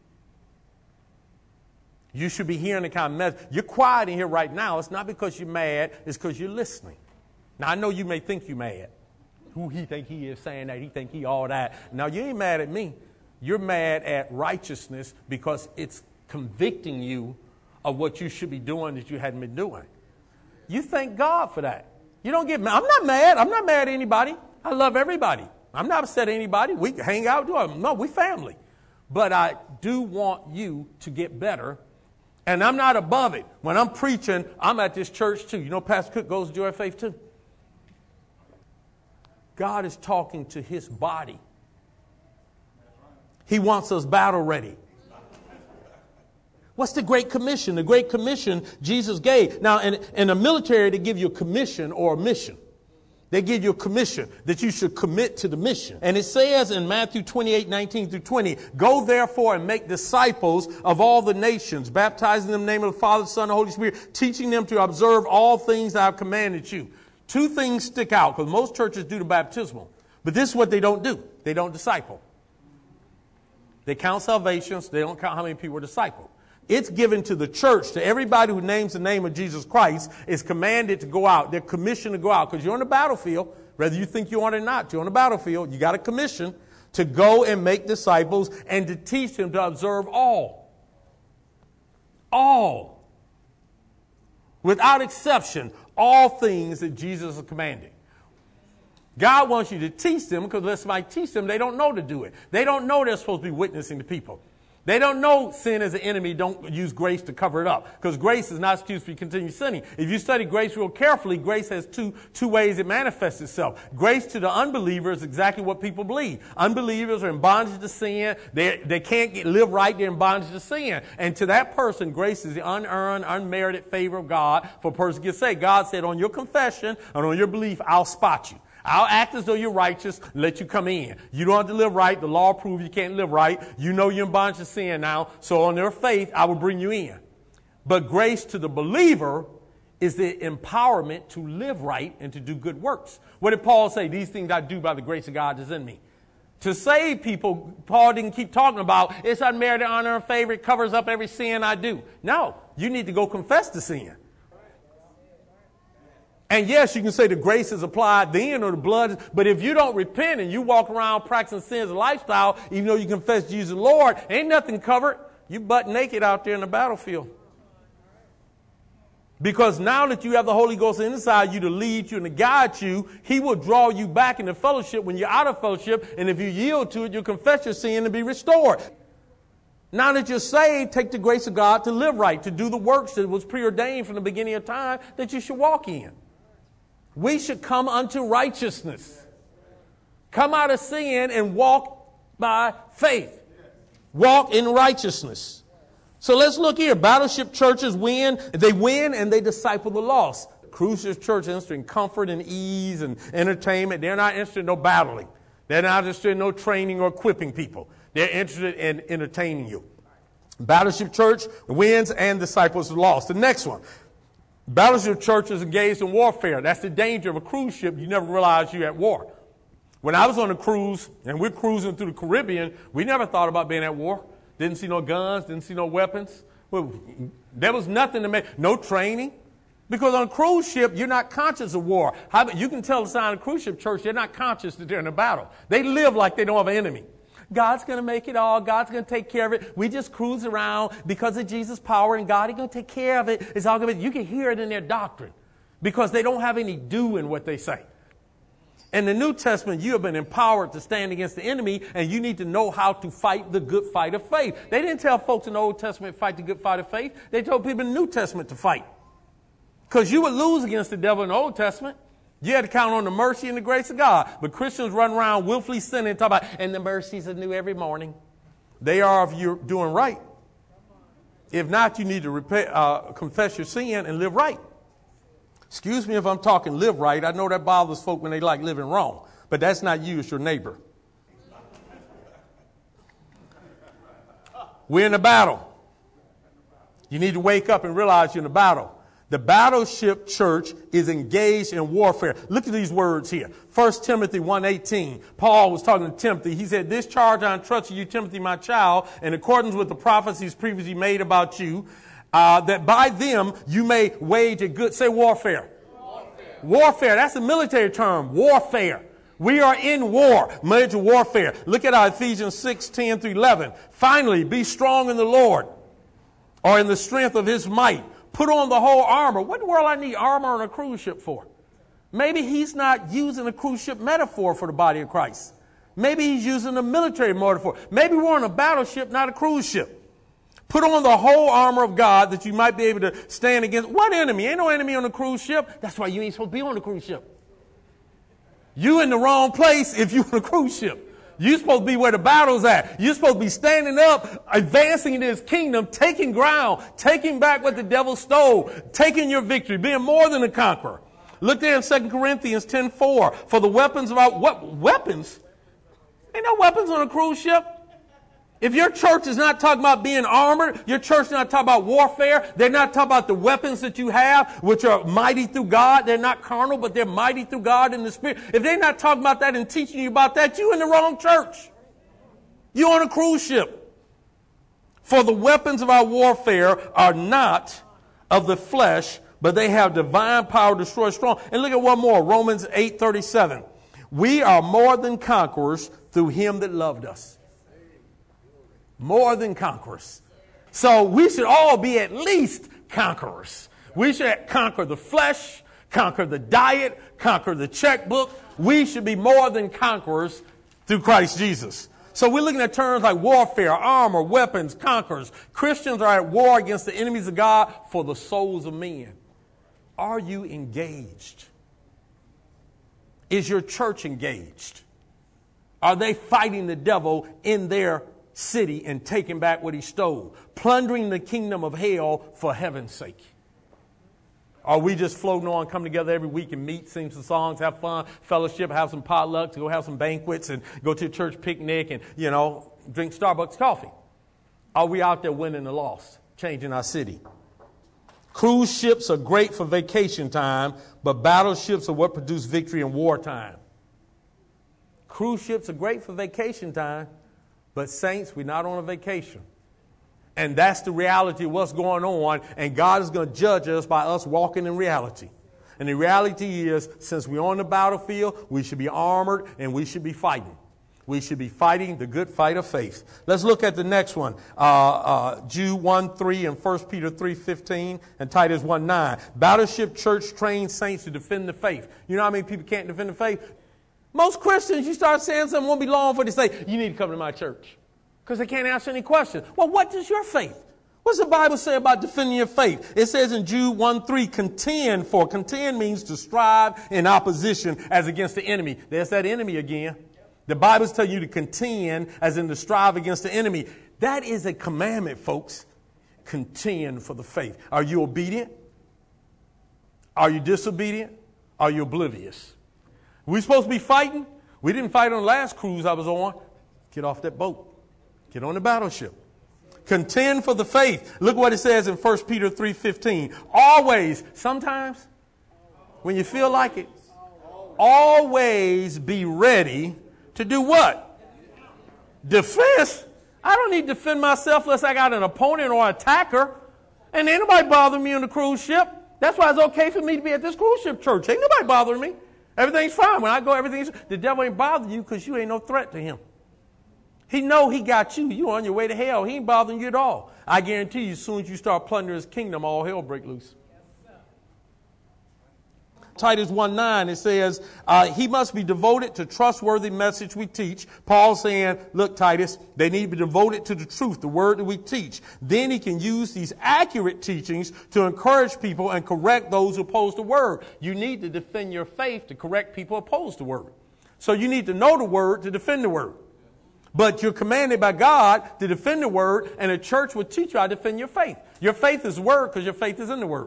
You should be hearing the kind of message. You're quiet in here right now. It's not because you're mad. It's because you're listening. Now, I know you may think you're mad. Who he think he is saying that? He think he all that. Now, you ain't mad at me. You're mad at righteousness because it's convicting you of what you should be doing that you hadn't been doing. You thank God for that. You don't get mad. I'm not mad. I'm not mad at anybody. I love everybody. I'm not upset at anybody. We hang out. Do it. No, we family. But I do want you to get better. And I'm not above it. When I'm preaching, I'm at this church too. You know, Pastor Cook goes to Joy of Faith too. God is talking to his body. He wants us battle ready. What's the Great Commission? The Great Commission Jesus gave. Now, in, in the military, they give you a commission or a mission. They give you a commission that you should commit to the mission. And it says in Matthew twenty-eight, nineteen through twenty, go therefore and make disciples of all the nations, baptizing them in the name of the Father, Son, and Holy Spirit, teaching them to observe all things that I've commanded you. Two things stick out because most churches do the baptismal. But this is what they don't do. They don't disciple. They count salvations. They don't count how many people are discipled. It's given to the church, to everybody who names the name of Jesus Christ, is commanded to go out. They're commissioned to go out because you're on the battlefield, whether you think you are or not. You're on the battlefield. You got a commission. to go and make disciples and to teach them to observe all. All. Without exception, all things that Jesus is commanding. God wants you to teach them because unless somebody teach them, they don't know to do it. They don't know they're supposed to be witnessing to people. They don't know sin as an enemy. Don't use grace to cover it up because grace is not excuse for you to continue sinning. If you study grace real carefully, grace has two, two ways it manifests itself. Grace to the unbeliever is exactly what people believe. Unbelievers are in bondage to sin. They, they can't get, live right. They're in bondage to sin. And to that person, grace is the unearned, unmerited favor of God for a person to get saved. God said, on your confession and on your belief, I'll spot you. I'll act as though you're righteous, let you come in. You don't have to live right. The law proves you can't live right. You know you're in bondage to sin now. So on their faith, I will bring you in. But grace to the believer is the empowerment to live right and to do good works. What did Paul say? These things I do by the grace of God is in me. To save people, Paul didn't keep talking about it's unmerited honor and favor. It covers up every sin I do. No, you need to go confess the sin. And yes, you can say the grace is applied then or the blood, but if you don't repent and you walk around practicing sin as a lifestyle, even though you confess Jesus Lord, ain't nothing covered. You butt naked out there in the battlefield. Because now that you have the Holy Ghost inside you to lead you and to guide you, he will draw you back into fellowship when you're out of fellowship. And if you yield to it, you'll confess your sin and be restored. Now that you're saved, take the grace of God to live right, to do the works that was preordained from the beginning of time that you should walk in. We should come unto righteousness. Come out of sin and walk by faith. Walk in righteousness. So let's look here. Battleship churches win. They win and they disciple the lost. Cruise ship church is interested in comfort and ease and entertainment. They're not interested in no battling. They're not interested in no training or equipping people. They're interested in entertaining you. Battleship church wins and disciples the lost. The next one. Battleship church is engaged in warfare. That's the danger of a cruise ship. You never realize you're at war. When I was on a cruise and we're cruising through the Caribbean, we never thought about being at war. Didn't see no guns, didn't see no weapons. Well, there was nothing to make, no training. Because on a cruise ship, you're not conscious of war. How, you can tell the sign of a cruise ship church, they're not conscious that they're in a battle. They live like they don't have an enemy. God's going to make it all. God's going to take care of it. We just cruise around because of Jesus' power and God. He's going to take care of it. It's all going to be, you can hear it in their doctrine because they don't have any do in what they say. In the New Testament, you have been empowered to stand against the enemy and you need to know how to fight the good fight of faith. They didn't tell folks in the Old Testament fight the good fight of faith. They told people in the New Testament to fight. Because you would lose against the devil in the Old Testament. You had to count on the mercy and the grace of God. But Christians run around willfully sinning and talk about, and the mercies are new every morning. They are if you're doing right. If not, you need to repent, uh, confess your sin and live right. Excuse me if I'm talking live right. I know that bothers folk when they like living wrong. But that's not you, it's your neighbor. We're in a battle. You need to wake up and realize you're in a battle. The battleship church is engaged in warfare. Look at these words here. First Timothy one eighteen. Paul was talking to Timothy. He said, this charge I entrust to you, Timothy, my child, in accordance with the prophecies previously made about you, uh, that by them you may wage a good, say warfare. Warfare. Warfare. That's a military term. Warfare. We are in war, major warfare. Look at our Ephesians six, ten through eleven. Finally, be strong in the Lord or in the strength of his might. Put on the whole armor. What in the world I need armor on a cruise ship for? Maybe he's not using a cruise ship metaphor for the body of Christ. Maybe he's using a military metaphor. Maybe we're on a battleship, not a cruise ship. Put on the whole armor of God that you might be able to stand against. What enemy? Ain't no enemy on a cruise ship. That's why you ain't supposed to be on a cruise ship. You in the wrong place if you're on a cruise ship. You're supposed to be where the battle's at. You're supposed to be standing up, advancing into his kingdom, taking ground, taking back what the devil stole, taking your victory, being more than a conqueror. Look there in Second Corinthians ten four. For the weapons of our, what weapons? Ain't no weapons on a cruise ship. If your church is not talking about being armored, your church is not talking about warfare, they're not talking about the weapons that you have, which are mighty through God. They're not carnal, but they're mighty through God in the Spirit. If they're not talking about that and teaching you about that, you're in the wrong church. You're on a cruise ship. For the weapons of our warfare are not of the flesh, but they have divine power to destroy strong. And look at one more, Romans eight thirty-seven. We are more than conquerors through him that loved us. More than conquerors. So we should all be at least conquerors. We should conquer the flesh, conquer the diet, conquer the checkbook. We should be more than conquerors through Christ Jesus. So we're looking at terms like warfare, armor, weapons, conquerors. Christians are at war against the enemies of God for the souls of men. Are you engaged? Is your church engaged? Are they fighting the devil in their city and taking back what he stole? Plundering the kingdom of hell for heaven's sake? Are we just floating on, come together every week and meet, sing some songs, have fun, fellowship, have some potlucks, go have some banquets and go to a church picnic and, you know, drink Starbucks coffee? Are we out there winning the lost, changing our city? Cruise ships are great for vacation time, but battleships are what produce victory in wartime. Cruise ships are great for vacation time, but saints, we're not on a vacation. And that's the reality of what's going on. And God is going to judge us by us walking in reality. And the reality is, since we're on the battlefield, we should be armored and we should be fighting. We should be fighting the good fight of faith. Let's look at the next one. Uh, uh, Jude one three and First Peter three fifteen and Titus one nine. Battleship Church trains saints to defend the faith. You know how many people can't defend the faith? Most Christians, you start saying something, won't be long for they say, you need to come to my church. Because they can't answer any questions. Well, what is your faith? What's the Bible say about defending your faith? It says in Jude one three, contend for. Contend means to strive in opposition as against the enemy. There's that enemy again. The Bible's telling you to contend as in to strive against the enemy. That is a commandment, folks. Contend for the faith. Are you obedient? Are you disobedient? Are you oblivious? Are we supposed to be fighting? We didn't fight on the last cruise I was on. Get off that boat. Get on the battleship. Contend for the faith. Look what it says in First Peter three fifteen. Always, sometimes, when you feel like it, always be ready to do what? Defense. I don't need to defend myself unless I got an opponent or an attacker. And ain't nobody bothering me on the cruise ship. That's why it's okay for me to be at this cruise ship church. Ain't nobody bothering me. Everything's fine. When I go, everything's... The devil ain't bothering you because you ain't no threat to him. He know he got you. You on your way to hell. He ain't bothering you at all. I guarantee you, as soon as you start plundering his kingdom, all hell break loose. Yes, Titus one nine, it says, uh, he must be devoted to trustworthy message we teach. Paul saying, look, Titus, they need to be devoted to the truth, the word that we teach. Then he can use these accurate teachings to encourage people and correct those who oppose the word. You need to defend your faith to correct people who oppose the word. So you need to know the word to defend the word. But you're commanded by God to defend the word, and a church will teach you how to defend your faith. Your faith is the word because your faith is in the word.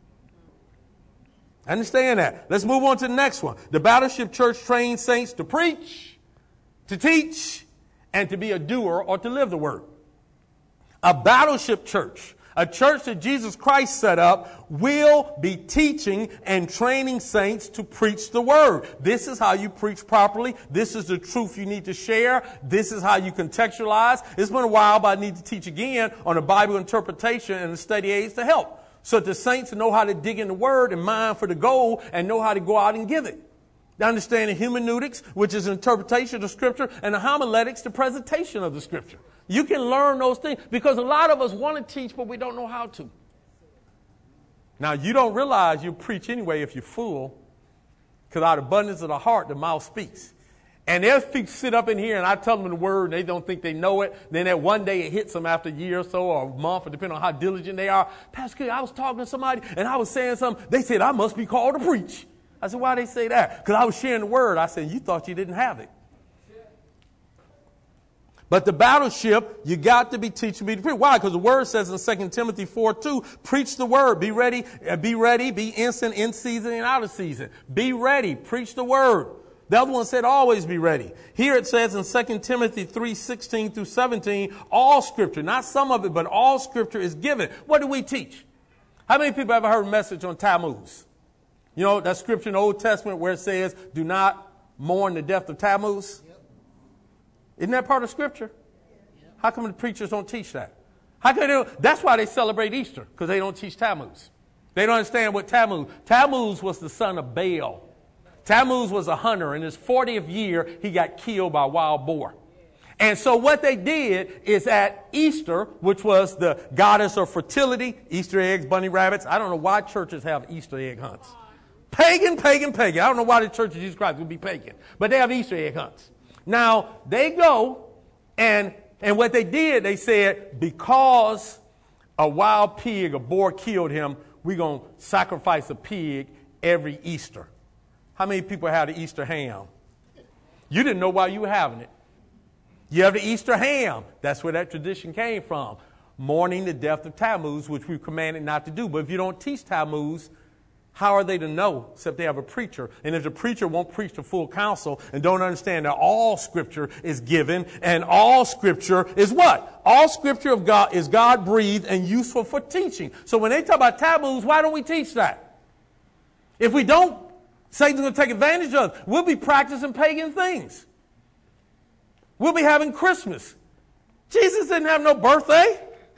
Understand that. Let's move on to the next one. The Battleship Church trains saints to preach, to teach, and to be a doer or to live the word. A battleship church, a church that Jesus Christ set up, will be teaching and training saints to preach the word. This is how you preach properly. This is the truth you need to share. This is how you contextualize. It's been a while, but I need to teach again on the Bible interpretation and the study aids to help. So that the saints know how to dig in the word and mine for the gold and know how to go out and give it. They understand the hermeneutics, which is interpretation of the scripture, and the homiletics, the presentation of the scripture. You can learn those things because a lot of us want to teach, but we don't know how to. Now, you don't realize you preach anyway if you're full, because out of abundance of the heart, the mouth speaks. And there's people sit up in here and I tell them the word and they don't think they know it. Then that one day it hits them after a year or so or a month, or depending on how diligent they are. Pastor, I was talking to somebody and I was saying something. They said, I must be called to preach. I said, why they say that? Because I was sharing the word. I said, you thought you didn't have it. But the battleship, you got to be teaching me to preach. Why? Because the word says in Second Timothy four two, preach the word. Be ready, be ready, be instant in season and out of season. Be ready. Preach the word. The other one said always be ready. Here it says in Second Timothy three sixteen through seventeen, all scripture, not some of it, but all scripture is given. What do we teach? How many people ever heard a message on Tammuz? You know, that scripture in the Old Testament where it says, do not mourn the death of Tammuz. Yep. Isn't that part of scripture? Yep. How come the preachers don't teach that? How come they don't? That's why they celebrate Easter, because they don't teach Tammuz. They don't understand what Tammuz. Tammuz was the son of Baal. Tammuz was a hunter. In his fortieth year, he got killed by a wild boar. And so what they did is at Easter, which was the goddess of fertility, Easter eggs, bunny rabbits. I don't know why churches have Easter egg hunts. Pagan, pagan, pagan. I don't know why the Church of Jesus Christ would be pagan. But they have Easter egg hunts. Now, they go, and, and what they did, they said, because a wild pig, a boar killed him, we're going to sacrifice a pig every Easter. How many people had the Easter ham? You didn't know why you were having it. You have the Easter ham. That's where that tradition came from. Mourning the death of Tammuz, which we've commanded not to do. But if you don't teach Tammuz, how are they to know except they have a preacher? And if the preacher won't preach the full counsel and don't understand that all Scripture is given and all Scripture is what? All Scripture of God is God-breathed and useful for teaching. So when they talk about Tammuz, why don't we teach that? If we don't, Satan's going to take advantage of us. We'll be practicing pagan things. We'll be having Christmas. Jesus didn't have no birthday.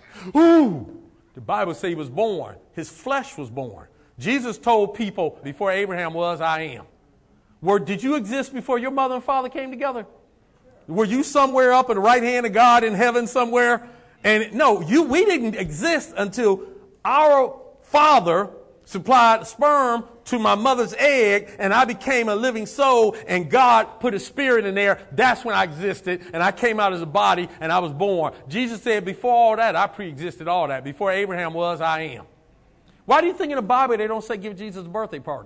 Ooh, the Bible says he was born. His flesh was born. Jesus told people before Abraham was, I am. Were, did you exist before your mother and father came together? Were you somewhere up at the right hand of God in heaven somewhere? And no, you we didn't exist until our father supplied sperm to my mother's egg, and I became a living soul, and God put a spirit in there. That's when I existed, and I came out as a body, and I was born. Jesus said, before all that, I pre-existed all that. Before Abraham was, I am. Why do you think in the Bible they don't say give Jesus a birthday party?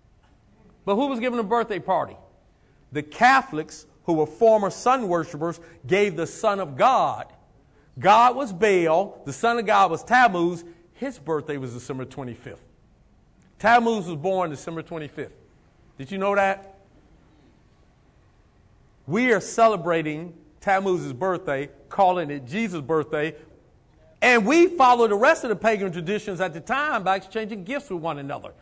But who was giving a birthday party? The Catholics, who were former sun worshipers, gave the Son of God. God was Baal. The Son of God was Tammuz. His birthday was December twenty-fifth. Tammuz was born December twenty-fifth. Did you know that? We are celebrating Tammuz's birthday, calling it Jesus' birthday, and we follow the rest of the pagan traditions at the time by exchanging gifts with one another.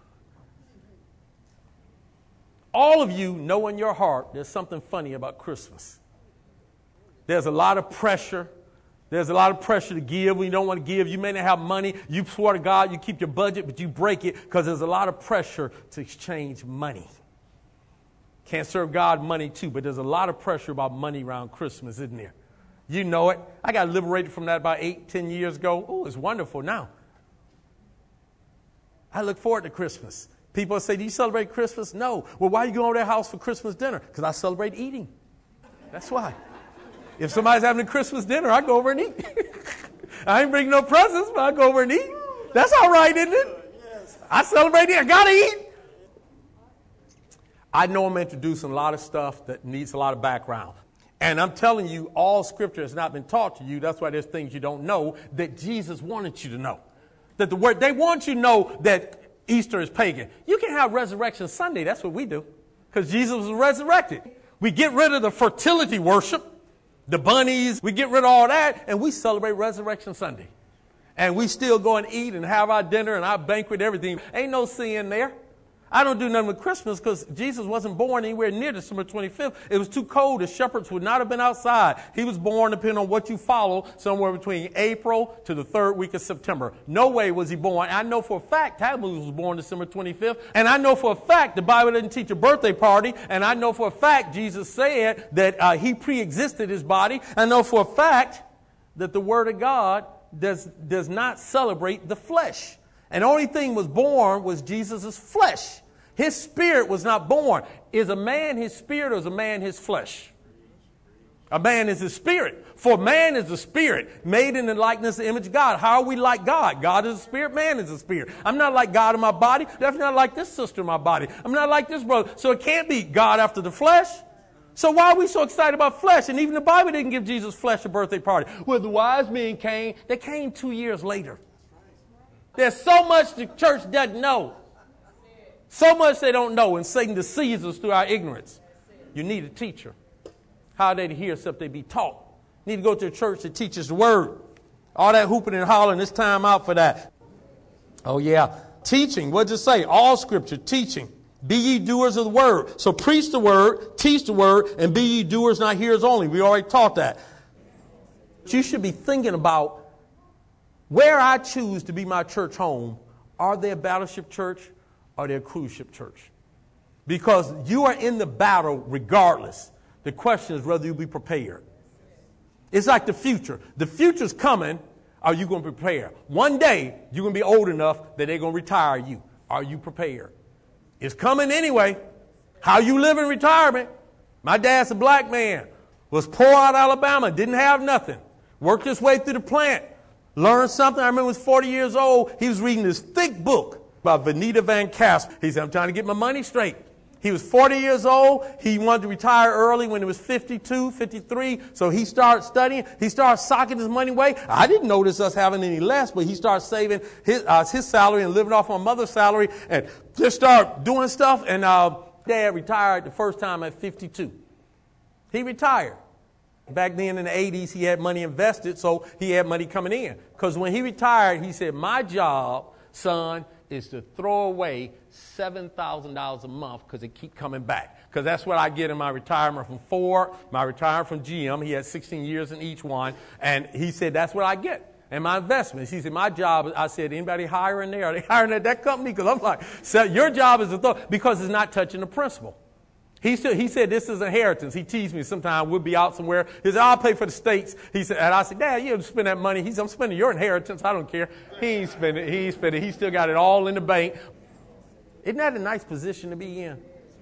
All of you know in your heart there's something funny about Christmas. There's a lot of pressure. There's a lot of pressure to give when you don't want to give. You may not have money. You swear to God, you keep your budget, but you break it because there's a lot of pressure to exchange money. Can't serve God money too, but there's a lot of pressure about money around Christmas, isn't there? You know it. I got liberated from that about eight, ten years ago. Oh, it's wonderful now. I look forward to Christmas. People say, do you celebrate Christmas? No. Well, why are you going over their house for Christmas dinner? Because I celebrate eating. That's why. If somebody's having a Christmas dinner, I go over and eat. I ain't bringing no presents, but I go over and eat. That's all right, isn't it? I celebrate it. I got to eat. I know I'm introducing a lot of stuff that needs a lot of background. And I'm telling you, all Scripture has not been taught to you. That's why there's things you don't know that Jesus wanted you to know. That the word, they want you to know that Easter is pagan. You can have Resurrection Sunday. That's what we do. Because Jesus was resurrected. We get rid of the fertility worship. The bunnies, we get rid of all that, and we celebrate Resurrection Sunday. And we still go and eat and have our dinner and our banquet, everything. Ain't no sin there. I don't do nothing with Christmas because Jesus wasn't born anywhere near December twenty-fifth. It was too cold. The shepherds would not have been outside. He was born, depending on what you follow, somewhere between April to the third week of September. No way was he born. I know for a fact Tammuz was born December twenty-fifth. And I know for a fact the Bible doesn't teach a birthday party. And I know for a fact Jesus said that uh, he pre-existed his body. I know for a fact that the Word of God does, does not celebrate the flesh. And the only thing was born was Jesus' flesh. His spirit was not born. Is a man his spirit or is a man his flesh? A man is his spirit. For man is a spirit made in the likeness and image of God. How are we like God? God is a spirit, man is a spirit. I'm not like God in my body. Definitely not like this sister in my body. I'm not like this brother. So it can't be God after the flesh. So why are we so excited about flesh? And even the Bible didn't give Jesus' flesh a birthday party. Well, the wise men came. They came two years later. There's so much the church doesn't know. So much they don't know, and Satan deceives us through our ignorance. You need a teacher. How are they to hear except they be taught? You need to go to a church that teaches the word. All that hooping and hollering, it's time out for that. Oh, yeah. Teaching, what does it say? All Scripture, teaching. Be ye doers of the word. So preach the word, teach the word, and be ye doers, not hearers only. We already taught that. But you should be thinking about where I choose to be my church home. Are they a battleship church? Or are they a cruise ship church? Because you are in the battle regardless. The question is whether you be prepared. It's like the future. The future's coming. Are you going to prepare? One day, you're going to be old enough that they're going to retire you. Are you prepared? It's coming anyway. How you live in retirement? My dad's a black man. Was poor out of Alabama. Didn't have nothing. Worked his way through the plant. Learned something. I remember he was forty years old. He was reading this thick book by Vanita Van Casp. He said, I'm trying to get my money straight. He was forty years old. He wanted to retire early when he was fifty-two, fifty-three. So he started studying. He started socking his money away. I didn't notice us having any less, but he started saving his, uh, his salary and living off my mother's salary and just started doing stuff. And uh, Dad retired the first time at fifty-two. He retired. Back then in the eighties, he had money invested, so he had money coming in. Because when he retired, he said, my job, son, is to throw away seven thousand dollars a month because it keep coming back. Because that's what I get in my retirement from Ford, my retirement from G M. He had sixteen years in each one. And he said, that's what I get. And my investments. He said, my job, I said, anybody hiring there? Are they hiring at that company? Because I'm like, so your job is to throw, because it's not touching the principal. He said, he said, this is inheritance. He teased me sometime. We'll be out somewhere. He said, I'll pay for the steaks. He said, and I said, Dad, you have to spend that money. He said, I'm spending your inheritance. I don't care. He ain't spending it. He ain't spending it. He still got it all in the bank. Isn't that a nice position to be in?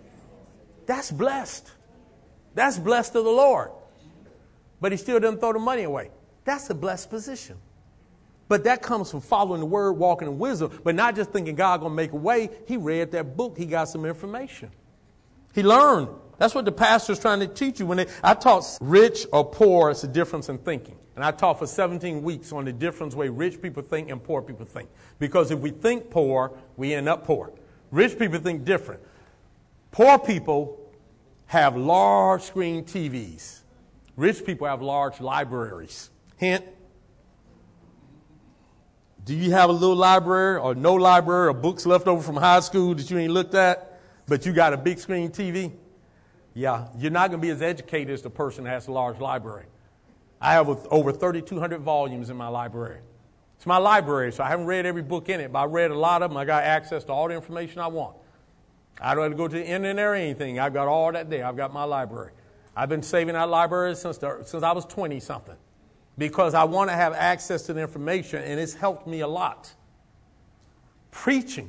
That's blessed. That's blessed of the Lord. But he still doesn't throw the money away. That's a blessed position. But that comes from following the word, walking in wisdom, but not just thinking God going to make a way. He read that book. He got some information. He learned. That's what the pastor's trying to teach you. When they, I taught rich or poor, it's a difference in thinking. And I taught for seventeen weeks on the difference way rich people think and poor people think. Because if we think poor, we end up poor. Rich people think different. Poor people have large screen T Vs. Rich people have large libraries. Hint. Do you have a little library or no library or books left over from high school that you ain't looked at? But you got a big screen T V? Yeah, you're not going to be as educated as the person that has a large library. I have over thirty-two hundred volumes in my library. It's my library, so I haven't read every book in it, but I read a lot of them. I got access to all the information I want. I don't have to go to the internet or anything. I've got all that there. I've got my library. I've been saving that library since the, since I was twenty-something because I want to have access to the information, and it's helped me a lot. Preaching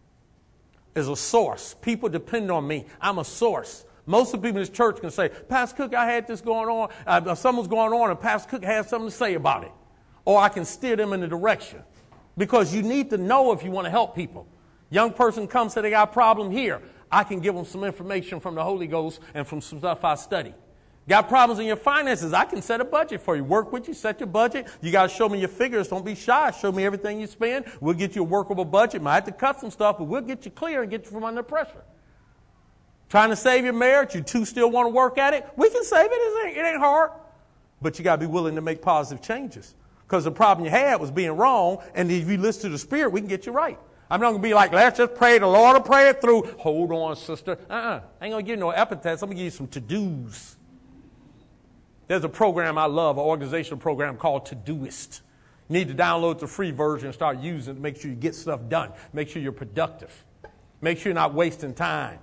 is a source. People depend on me. I'm a source. Most of the people in this church can say, Pastor Cook, I had this going on. Uh, something's going on, and Pastor Cook has something to say about it. Or I can steer them in a direction. Because you need to know if you want to help people. Young person comes, say they got a problem here. I can give them some information from the Holy Ghost and from some stuff I study. Got problems in your finances, I can set a budget for you. Work with you, set your budget. You got to show me your figures. Don't be shy. Show me everything you spend. We'll get you a workable budget. Might have to cut some stuff, but we'll get you clear and get you from under pressure. Trying to save your marriage, you two still want to work at it? We can save it. It ain't, it ain't hard. But you got to be willing to make positive changes. Because the problem you had was being wrong, and if you listen to the Spirit, we can get you right. I'm not going to be like, let's just pray the Lord will pray it through. Hold on, sister. Uh-uh. I ain't going to give you no epithets. I'm going to give you some to-dos. There's a program I love, an organizational program called Todoist. You need to download the free version and start using it to make sure you get stuff done. Make sure you're productive. Make sure you're not wasting time.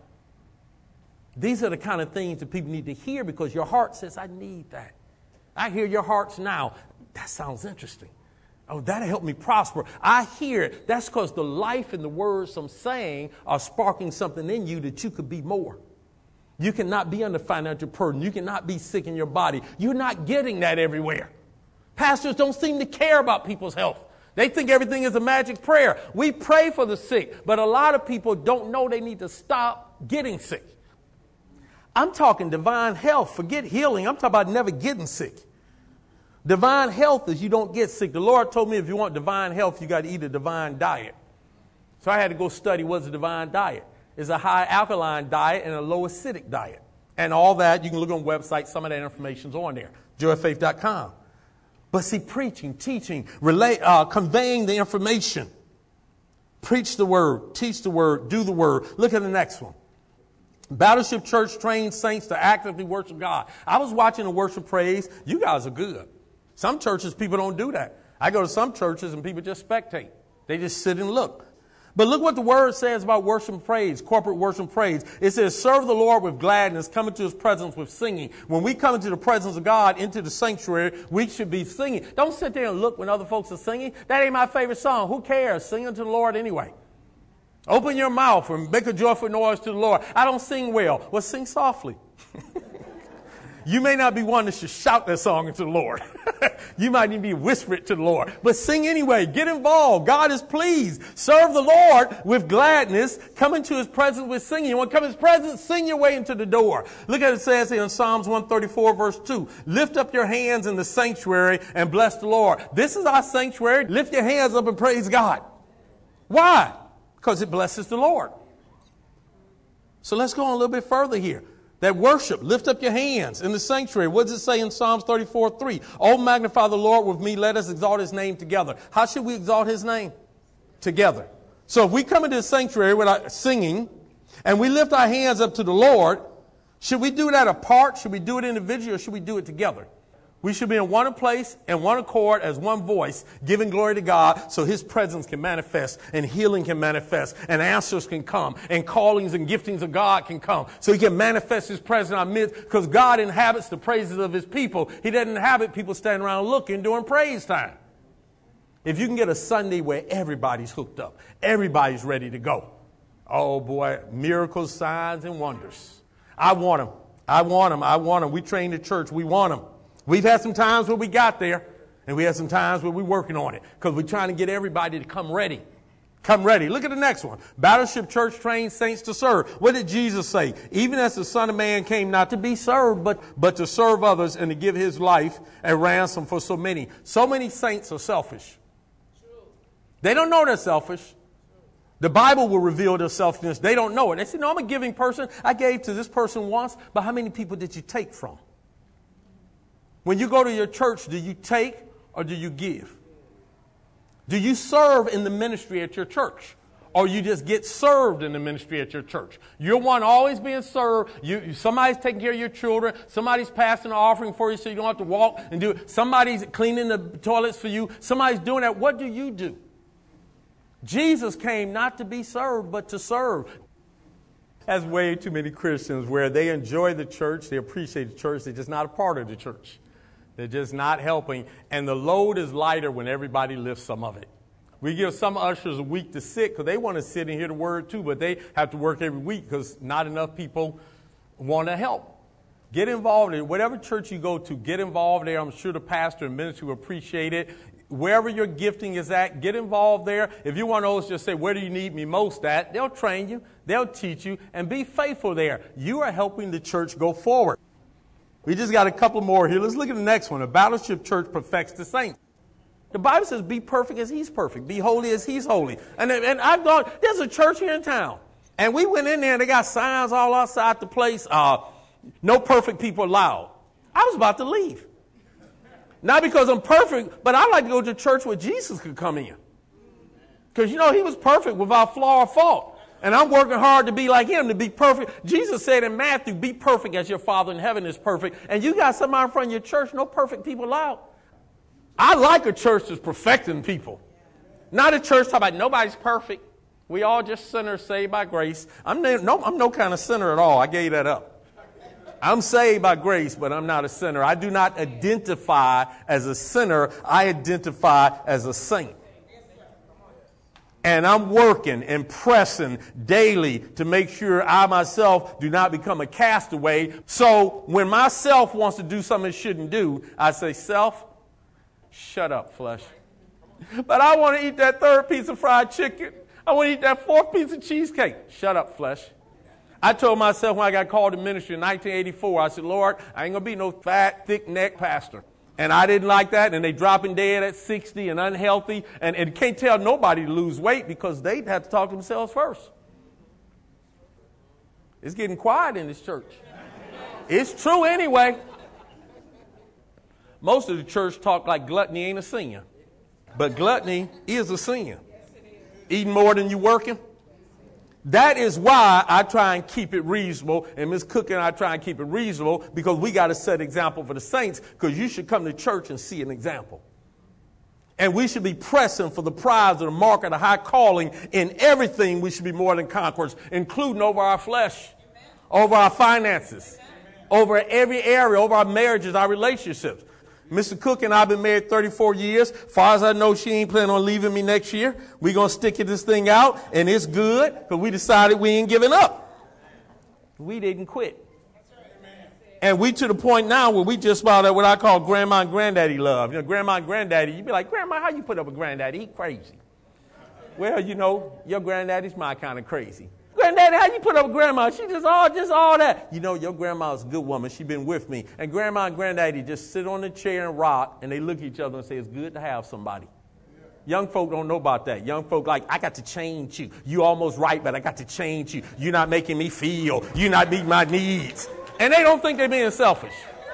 These are the kind of things that people need to hear because your heart says, I need that. I hear your hearts now. That sounds interesting. Oh, that'll help me prosper. I hear it. That's because the life and the words I'm saying are sparking something in you that you could be more. You cannot be under financial burden. You cannot be sick in your body. You're not getting that everywhere. Pastors don't seem to care about people's health. They think everything is a magic prayer. We pray for the sick, but a lot of people don't know they need to stop getting sick. I'm talking divine health. Forget healing. I'm talking about never getting sick. Divine health is you don't get sick. The Lord told me if you want divine health, you got to eat a divine diet. So I had to go study what's a divine diet. It's a high alkaline diet and a low acidic diet. And all that, you can look on the website. Some of that information's on there, joy of faith dot com. But see, preaching, teaching, relate, uh, conveying the information. Preach the word, teach the word, do the word. Look at the next one. Battleship Church trains saints to actively worship God. I was watching the worship praise. You guys are good. Some churches, people don't do that. I go to some churches and people just spectate. They just sit and look. But look what the word says about worship and praise, corporate worship and praise. It says, serve the Lord with gladness, come into his presence with singing. When we come into the presence of God, into the sanctuary, we should be singing. Don't sit there and look when other folks are singing. That ain't my favorite song. Who cares? Sing unto the Lord anyway. Open your mouth and make a joyful noise to the Lord. I don't sing well. Well, sing softly. You may not be one that should shout that song into the Lord. You might need to be whisper it to the Lord. But sing anyway. Get involved. God is pleased. Serve the Lord with gladness. Come into his presence with singing. You want to come in his presence? Sing your way into the door. Look at it says here in Psalms one thirty-four verse two. Lift up your hands in the sanctuary and bless the Lord. This is our sanctuary. Lift your hands up and praise God. Why? Because it blesses the Lord. So let's go on a little bit further here. That worship, lift up your hands in the sanctuary. What does it say in Psalms thirty-four three? Oh, magnify the Lord with me. Let us exalt his name together. How should we exalt his name? Together. So if we come into the sanctuary without singing and we lift our hands up to the Lord, should we do that apart? Should we do it individually or should we do it together? We should be in one place and one accord as one voice, giving glory to God so his presence can manifest and healing can manifest and answers can come and callings and giftings of God can come so he can manifest his presence in our midst because God inhabits the praises of his people. He doesn't inhabit people standing around looking during praise time. If you can get a Sunday where everybody's hooked up, everybody's ready to go. Oh boy, miracles, signs, and wonders. I want them. I want them. I want them. We train the church. We want them. We've had some times where we got there, and we had some times where we're working on it because we're trying to get everybody to come ready. Come ready. Look at the next one. Battleship Church trains saints to serve. What did Jesus say? Even as the Son of Man came not to be served, but, but to serve others and to give his life a ransom for so many. So many saints are selfish. They don't know they're selfish. The Bible will reveal their selfishness. They don't know it. They say, no, I'm a giving person. I gave to this person once, but how many people did you take from? When you go to your church, do you take or do you give? Do you serve in the ministry at your church? Or you just get served in the ministry at your church? You're one always being served. You, somebody's taking care of your children. Somebody's passing an offering for you so you don't have to walk and do it. Somebody's cleaning the toilets for you. Somebody's doing that. What do you do? Jesus came not to be served, but to serve. That's way too many Christians where they enjoy the church, they appreciate the church, they're just not a part of the church. They're just not helping. And the load is lighter when everybody lifts some of it. We give some ushers a week to sit because they want to sit and hear the word too, but they have to work every week because not enough people want to help. Get involved in whatever church you go to. Get involved there. I'm sure the pastor and ministry will appreciate it. Wherever your gifting is at, get involved there. If you want to just say, where do you need me most at? They'll train you. They'll teach you. And be faithful there. You are helping the church go forward. We just got a couple more here. Let's look at the next one. A Battleship Church perfects the saints. The Bible says, be perfect as he's perfect. Be holy as he's holy. And, and I've gone, there's a church here in town. And we went in there and they got signs all outside the place. Uh, no perfect people allowed. I was about to leave. Not because I'm perfect, but I like to go to church where Jesus could come in. Because, you know, he was perfect without flaw or fault. And I'm working hard to be like him, to be perfect. Jesus said in Matthew, be perfect as your Father in heaven is perfect. And you got somebody in front of your church, no perfect people allowed. I like a church that's perfecting people. Not a church talking about nobody's perfect. We all just sinners saved by grace. I'm no, I'm no kind of sinner at all. I gave that up. I'm saved by grace, but I'm not a sinner. I do not identify as a sinner. I identify as a saint. And I'm working and pressing daily to make sure I myself do not become a castaway. So when myself wants to do something it shouldn't do, I say, self, shut up, flesh. But I want to eat that third piece of fried chicken. I want to eat that fourth piece of cheesecake. Shut up, flesh. I told myself when I got called to ministry in nineteen eighty-four, I said, Lord, I ain't going to be no fat, thick-necked pastor. And I didn't like that, and they dropping dead at sixty and unhealthy, and, and can't tell nobody to lose weight because they'd have to talk to themselves first. It's getting quiet in this church. It's true anyway. Most of the church talk like gluttony ain't a sin. But gluttony is a sin. Eating more than you working. That is why I try and keep it reasonable. And Miz Cook and I try and keep it reasonable because we got to set example for the saints because you should come to church and see an example. And we should be pressing for the prize of the mark of the high calling. In everything, we should be more than conquerors, including over our flesh, Amen. Over our finances, Amen. Over every area, over our marriages, our relationships. Mister Cook and I have been married thirty-four years. Far as I know, she ain't planning on leaving me next year. We're going to stick this thing out, and it's good because we decided we ain't giving up. We didn't quit. And we to the point now where we just about at what I call grandma and granddaddy love. You know, grandma and granddaddy, you'd be like, Grandma, how you put up with granddaddy? He crazy. Well, you know, your granddaddy's my kind of crazy. Granddaddy, how you put up with grandma? She just all, just all that. You know, your grandma's a good woman. She been with me. And grandma and granddaddy just sit on the chair and rock, and they look at each other and say, it's good to have somebody. Young folk don't know about that. Young folk like, I got to change you. You almost right, but I got to change you. You're not making me feel. You're not meeting my needs. And they don't think they're being selfish.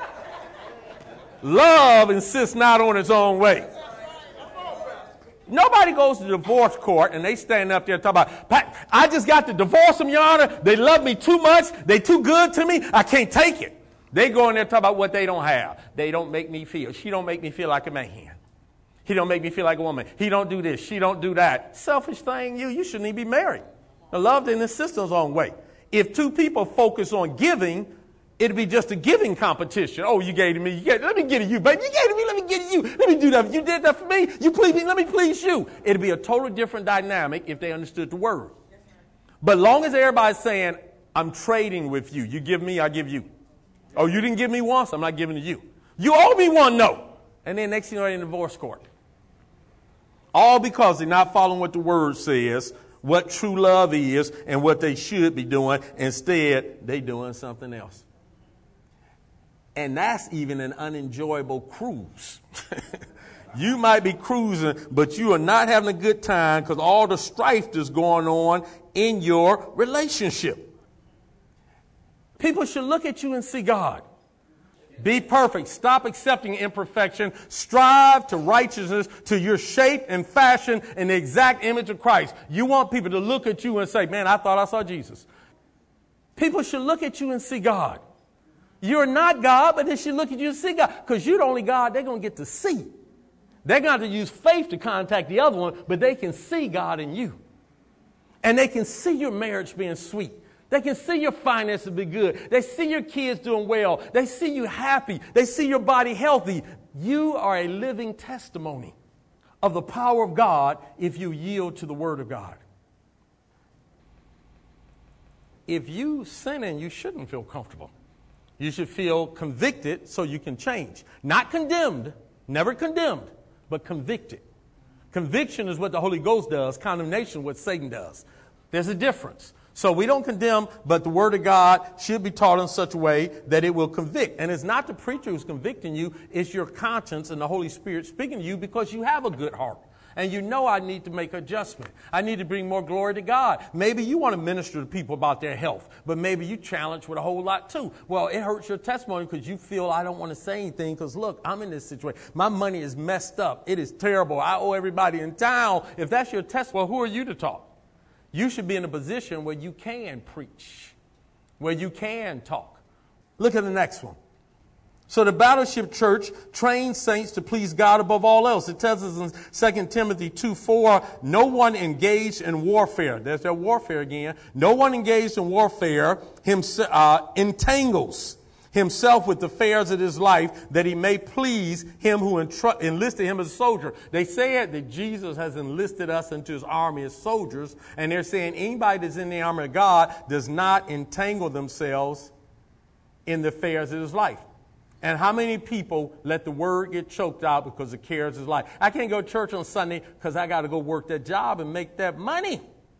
Love insists not on its own way. Nobody goes to the divorce court and they stand up there and talk about, Pat, I just got to divorce them, Your Honor. They love me too much. They too good to me. I can't take it. They go in there and talk about what they don't have. They don't make me feel. She don't make me feel like a man. He don't make me feel like a woman. He don't do this. She don't do that. Selfish thing, you. You shouldn't even be married. The love didn't insist on its own way. If two people focus on giving, it'd be just a giving competition. Oh, you gave to me. You gave, let me give to you, baby. You gave to me. Let me give to you. Let me do that. You did that for me. You please me. Let me please you. It'd be a totally different dynamic if they understood the word. But long as everybody's saying, I'm trading with you. You give me, I give you. Oh, you didn't give me once. I'm not giving to you. You owe me one, no. And then next thing you know, they're in the divorce court. All because they're not following what the word says, what true love is, and what they should be doing. Instead, they doing something else. And that's even an unenjoyable cruise. You might be cruising, but you are not having a good time because all the strife that's going on in your relationship. People should look at you and see God. Be perfect. Stop accepting imperfection. Strive to righteousness, to your shape and fashion in the exact image of Christ. You want people to look at you and say, man, I thought I saw Jesus. People should look at you and see God. You're not God, but they should look at you and see God. Because you're the only God they're going to get to see. They're going to use faith to contact the other one, but they can see God in you. And they can see your marriage being sweet. They can see your finances be good. They see your kids doing well. They see you happy. They see your body healthy. You are a living testimony of the power of God if you yield to the Word of God. If you sinning, you shouldn't feel comfortable. You should feel convicted so you can change. Not condemned, never condemned, but convicted. Conviction is what the Holy Ghost does. Condemnation is what Satan does. There's a difference. So we don't condemn, but the Word of God should be taught in such a way that it will convict. And it's not the preacher who's convicting you. It's your conscience and the Holy Spirit speaking to you because you have a good heart. And you know I need to make adjustment. I need to bring more glory to God. Maybe you want to minister to people about their health, but maybe you challenge with a whole lot too. Well, it hurts your testimony because you feel I don't want to say anything because, look, I'm in this situation. My money is messed up. It is terrible. I owe everybody in town. If that's your testimony, who are you to talk? You should be in a position where you can preach, where you can talk. Look at the next one. So the Battleship Church trains saints to please God above all else. It tells us in Second Timothy two four, no one engaged in warfare. There's that warfare again. No one engaged in warfare himself, uh, entangles himself with the affairs of his life that he may please him who entru- enlisted him as a soldier. They said that Jesus has enlisted us into his army as soldiers. And they're saying anybody that's in the army of God does not entangle themselves in the affairs of his life. And how many people let the word get choked out because the cares of his life? I can't go to church on Sunday because I got to go work that job and make that money.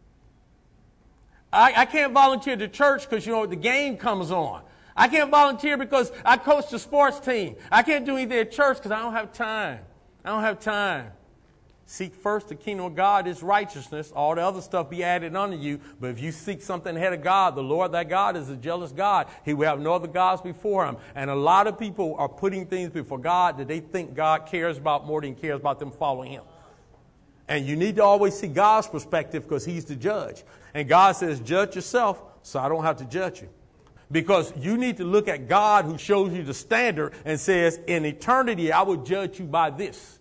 I, I can't volunteer to church because, you know, the game comes on. I can't volunteer because I coach the sports team. I can't do anything at church because I don't have time. I don't have time. Seek first the kingdom of God, his righteousness. All the other stuff be added unto you. But if you seek something ahead of God, the Lord thy God is a jealous God. He will have no other gods before him. And a lot of people are putting things before God that they think God cares about more than he cares about them following him. And you need to always see God's perspective because he's the judge. And God says, judge yourself so I don't have to judge you. Because you need to look at God who shows you the standard and says, in eternity, I will judge you by this.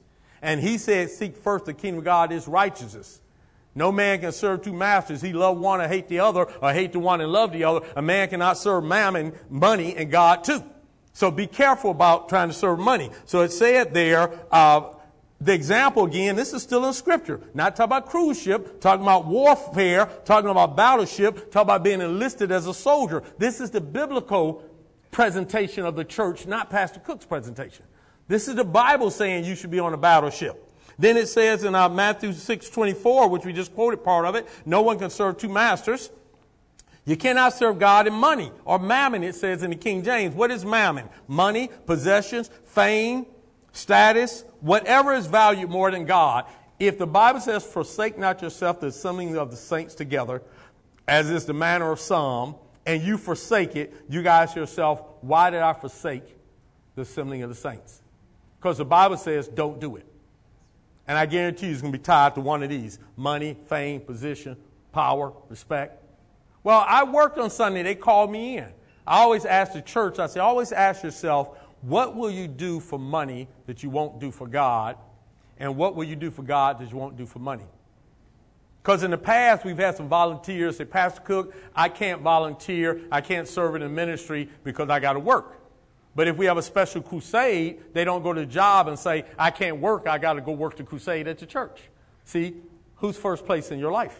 And he said, seek first the kingdom of God, his righteousness. No man can serve two masters. He love one and hate the other, or hate the one and love the other. A man cannot serve mammon, money, and God too. So be careful about trying to serve money. So it said there, uh, the example again, this is still in Scripture. Not talking about cruise ship, talking about warfare, talking about battleship, talking about being enlisted as a soldier. This is the biblical presentation of the church, not Pastor Cook's presentation. This is the Bible saying you should be on a battleship. Then it says in uh, Matthew six twenty-four, which we just quoted part of it, no one can serve two masters. You cannot serve God and money, or mammon, it says in the King James. What is mammon? Money, possessions, fame, status, whatever is valued more than God. If the Bible says, forsake not yourself the assembling of the saints together, as is the manner of some, and you forsake it, you guys yourself, why did I forsake the assembling of the saints? Because the Bible says, don't do it. And I guarantee you it's going to be tied to one of these: money, fame, position, power, respect. Well, I worked on Sunday. They called me in. I always ask the church, I say, always ask yourself, what will you do for money that you won't do for God? And what will you do for God that you won't do for money? Because in the past, we've had some volunteers say, Pastor Cook, I can't volunteer. I can't serve in the ministry because I got to work. But if we have a special crusade, they don't go to the job and say, I can't work. I got to go work the crusade at the church. See, who's first place in your life?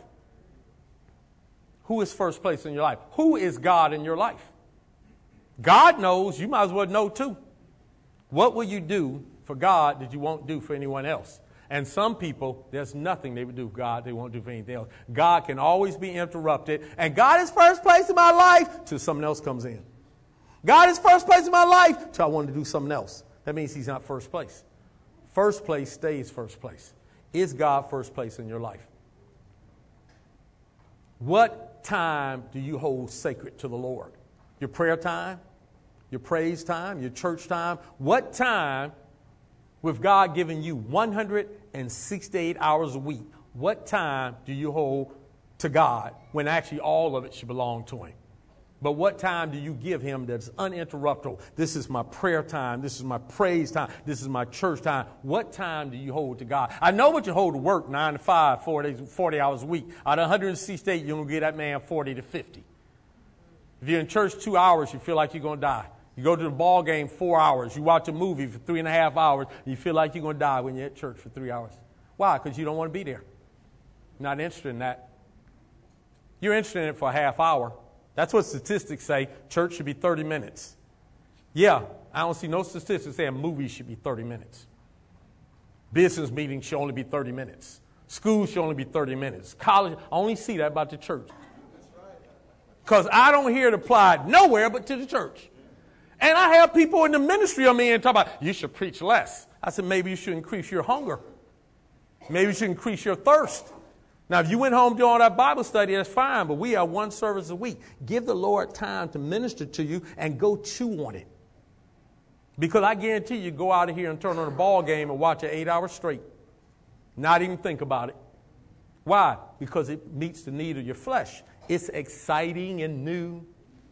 Who is first place in your life? Who is God in your life? God knows. You might as well know too. What will you do for God that you won't do for anyone else? And some people, there's nothing they would do for God they won't do for anything else. God can always be interrupted. And God is first place in my life till someone else comes in. God is first place in my life till I want to do something else. That means he's not first place. First place stays first place. Is God first place in your life? What time do you hold sacred to the Lord? Your prayer time? Your praise time? Your church time? What time, with God giving you one hundred sixty-eight hours a week, what time do you hold to God when actually all of it should belong to him? But what time do you give him that's uninterruptible? This is my prayer time. This is my praise time. This is my church time. What time do you hold to God? I know what you hold to work, nine to five, four days, forty hours a week. Out of one hundred sixty-eight, you're going to get that man forty to fifty. If you're in church two hours, you feel like you're going to die. You go to the ball game four hours. You watch a movie for three and a half hours. You feel like you're going to die when you're at church for three hours. Why? Because you don't want to be there. You're not interested in that. You're interested in it for a half hour. That's what statistics say. Church should be thirty minutes. Yeah, I don't see no statistics saying movies should be thirty minutes. Business meetings should only be thirty minutes. School should only be thirty minutes. College, I only see that about the church. Because I don't hear it applied nowhere but to the church. And I have people in the ministry on me and talk about, you should preach less. I said, maybe you should increase your hunger. Maybe you should increase your thirst. Now, if you went home doing all that Bible study, that's fine, but we have one service a week. Give the Lord time to minister to you and go chew on it. Because I guarantee you, go out of here and turn on a ball game and watch it eight hours straight. Not even think about it. Why? Because it meets the need of your flesh. It's exciting and new.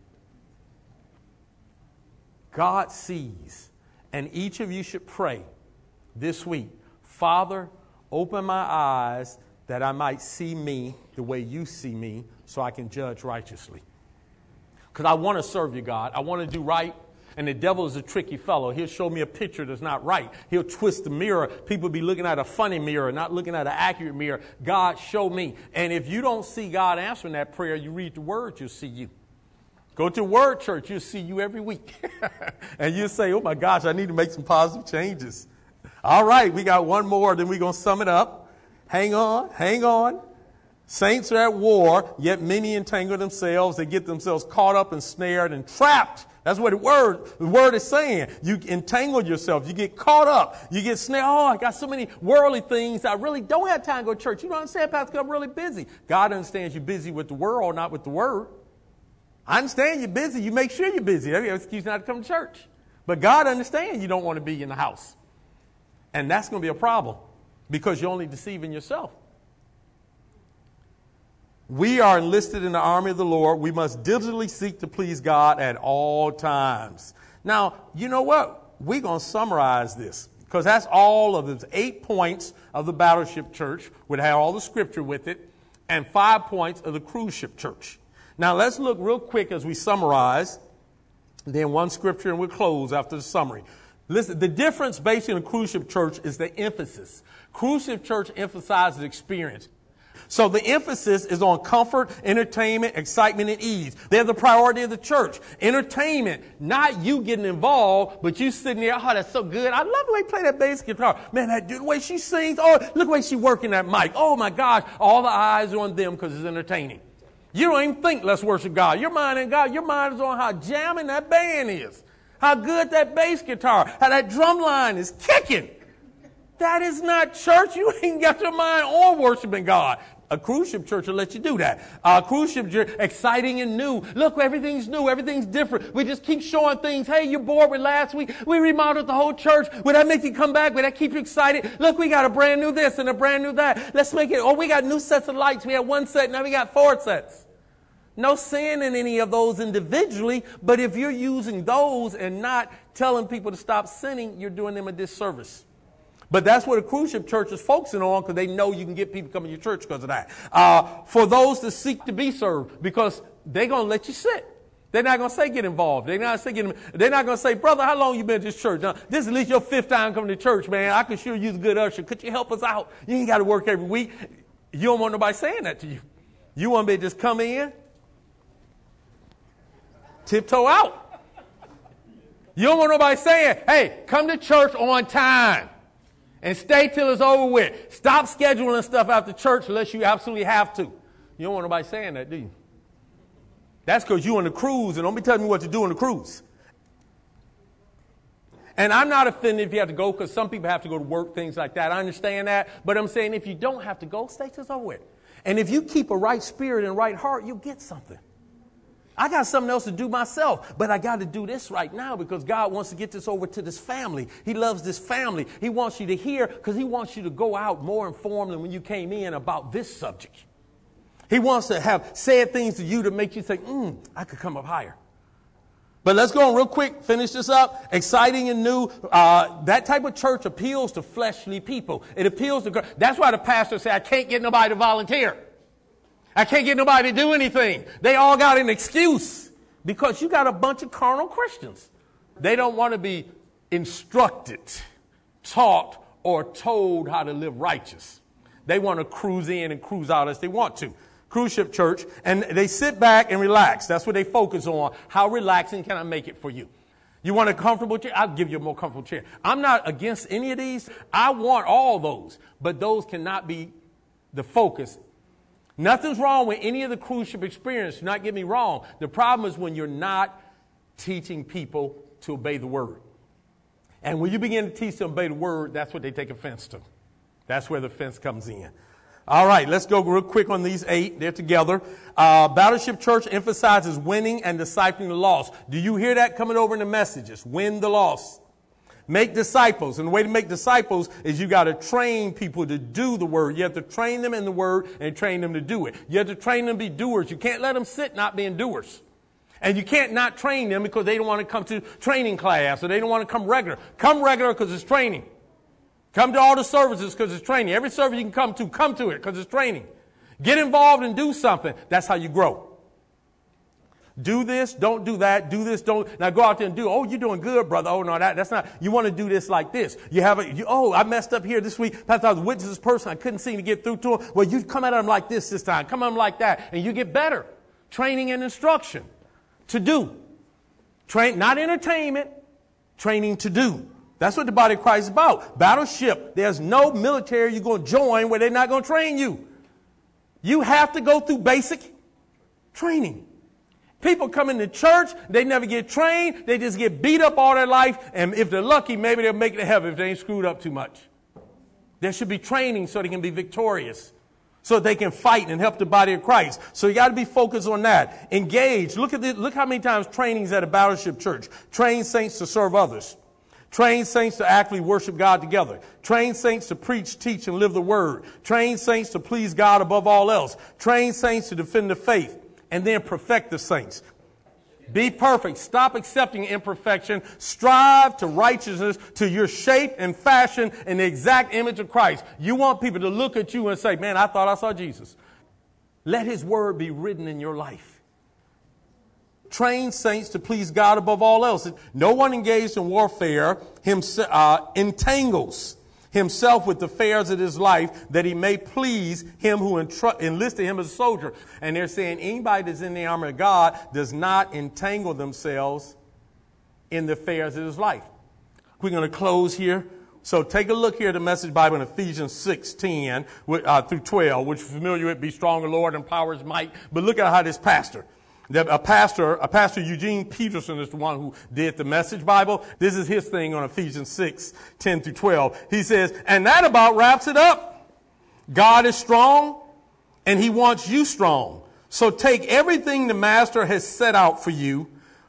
God sees, and each of you should pray this week, Father, open my eyes that I might see me the way you see me so I can judge righteously. Because I want to serve you, God. I want to do right. And the devil is a tricky fellow. He'll show me a picture that's not right. He'll twist the mirror. People be looking at a funny mirror, not looking at an accurate mirror. God, show me. And if you don't see God answering that prayer, you read the word, you'll see you. Go to Word Church, you'll see you every week. And you'll say, oh my gosh, I need to make some positive changes. All right, we got one more, then we're going to sum it up. Hang on, hang on. Saints are at war, yet many entangle themselves. They get themselves caught up and snared and trapped. That's what the word, the word is saying. You entangle yourself. You get caught up. You get snared. Oh, I got so many worldly things. I really don't have time to go to church. You don't understand, Pastor, I'm really busy. God understands you're busy with the world, not with the word. I understand you're busy. You make sure you're busy. That's an excuse not to come to church. But God understands you don't want to be in the house. And that's going to be a problem because you're only deceiving yourself. We are enlisted in the army of the Lord. We must diligently seek to please God at all times. Now, you know what? We're going to summarize this because that's all of the eight points of the Battleship Church, would have all the scripture with it, and five points of the Cruise Ship Church. Now let's look real quick as we summarize, then one scripture and we'll close after the summary. Listen, the difference basically in the Cruise Ship Church is the emphasis. Cruise Ship Church emphasizes experience. So the emphasis is on comfort, entertainment, excitement, and ease. They're the priority of the church. Entertainment, not you getting involved, but you sitting there, oh, that's so good. I love the way you play that bass guitar. Man, that, the way she sings, oh, look the way she working that mic. Oh, my gosh, all the eyes are on them because it's entertaining. You don't even think, let's worship God. Your mind ain't God. Your mind is on how jamming that band is, how good that bass guitar, how that drum line is kicking. That is not church. You ain't got your mind on worshiping God. A cruise ship church will let you do that. A cruise ship church, exciting and new. Look, everything's new. Everything's different. We just keep showing things. Hey, you're bored with last week. We remodeled the whole church. Would that make you come back? Would that keep you excited? Look, we got a brand new this and a brand new that. Let's make it. Oh, we got new sets of lights. We had one set. Now we got four sets. No sin in any of those individually. But if you're using those and not telling people to stop sinning, you're doing them a disservice. But that's what a cruise ship church is focusing on, because they know you can get people coming to your church because of that. Uh, for those that seek to be served, because they're going to let you sit. They're not going to say get involved. They're not, say get, they're not going to say, brother, how long you been at this church? Now, this is at least your fifth time coming to church, man. I can sure use a good usher. Could you help us out? You ain't got to work every week. You don't want nobody saying that to you. You want me to just come in, tiptoe out. You don't want nobody saying, hey, come to church on time. And stay till it's over with. Stop scheduling stuff after church unless you absolutely have to. You don't want nobody saying that, do you? That's because you're on the cruise, and don't be telling me what to do on the cruise. And I'm not offended if you have to go, because some people have to go to work, things like that. I understand that. But I'm saying if you don't have to go, stay till it's over with. And if you keep a right spirit and right heart, you'll get something. I got something else to do myself, but I got to do this right now because God wants to get this over to this family. He loves this family. He wants you to hear, because he wants you to go out more informed than when you came in about this subject. He wants to have said things to you to make you think, hmm, I could come up higher. But let's go on real quick, finish this up. Exciting and new. Uh, that type of church appeals to fleshly people. It appeals to, that's why the pastor said, I can't get nobody to volunteer. I can't get nobody to do anything. They all got an excuse because you got a bunch of carnal Christians. They don't want to be instructed, taught, or told how to live righteous. They want to cruise in and cruise out as they want to. Cruise ship church, and they sit back and relax. That's what they focus on. How relaxing can I make it for you? You want a comfortable chair? I'll give you a more comfortable chair. I'm not against any of these. I want all those, but those cannot be the focus. Nothing's wrong with any of the cruise ship experience. Do not get me wrong. The problem is when you're not teaching people to obey the word. And when you begin to teach them to obey the word, that's what they take offense to. That's where the offense comes in. All right, let's go real quick on these eight. They're together. Uh, Battleship Church emphasizes winning and discipling the lost. Do you hear that coming over in the messages? Win the lost. Make disciples. And the way to make disciples is you got to train people to do the word. You have to train them in the word and train them to do it. You have to train them to be doers. You can't let them sit not being doers. And you can't not train them because they don't want to come to training class or they don't want to come regular. Come regular because it's training. Come to all the services because it's training. Every service you can come to, come to it because it's training. Get involved and do something. That's how you grow. Do this, don't do that, do this, don't. Now go out there and do, oh, you're doing good, brother. Oh, no, that, that's not. You want to do this like this. You have a, you, oh, I messed up here this week. Pastor, I was witness this person. I couldn't seem to get through to him. Well, you come at them like this this time. Come at them like that. And you get better. Training and instruction to do. Train, not entertainment, training to do. That's what the body of Christ is about. Battleship. There's no military you're going to join where they're not going to train you. You have to go through basic training. People come into church, they never get trained, they just get beat up all their life, and if they're lucky, maybe they'll make it to heaven if they ain't screwed up too much. There should be training so they can be victorious, so they can fight and help the body of Christ. So you got to be focused on that. Engage. Look at this, look how many times training's at a Battleship Church. Train saints to serve others. Train saints to actually worship God together. Train saints to preach, teach, and live the word. Train saints to please God above all else. Train saints to defend the faith. And then perfect the saints. Be perfect. Stop accepting imperfection. Strive to righteousness, to your shape and fashion in the exact image of Christ. You want people to look at you and say, man, I thought I saw Jesus. Let his word be written in your life. Train saints to please God above all else. No one engaged in warfare himself, uh, entangles himself with the affairs of his life, that he may please him who entru- enlisted him as a soldier. And they're saying anybody that's in the army of God does not entangle themselves in the affairs of his life. We're going to close here. So take a look here at the Message Bible in Ephesians six, ten uh, through twelve, which is familiar with, be strong in the Lord and power his might. But look at how this pastor, a pastor, a pastor Eugene Peterson is the one who did the Message Bible. This is his thing on Ephesians six, ten through twelve. He says, and that about wraps it up. God is strong and he wants you strong. So take everything the master has set out for you,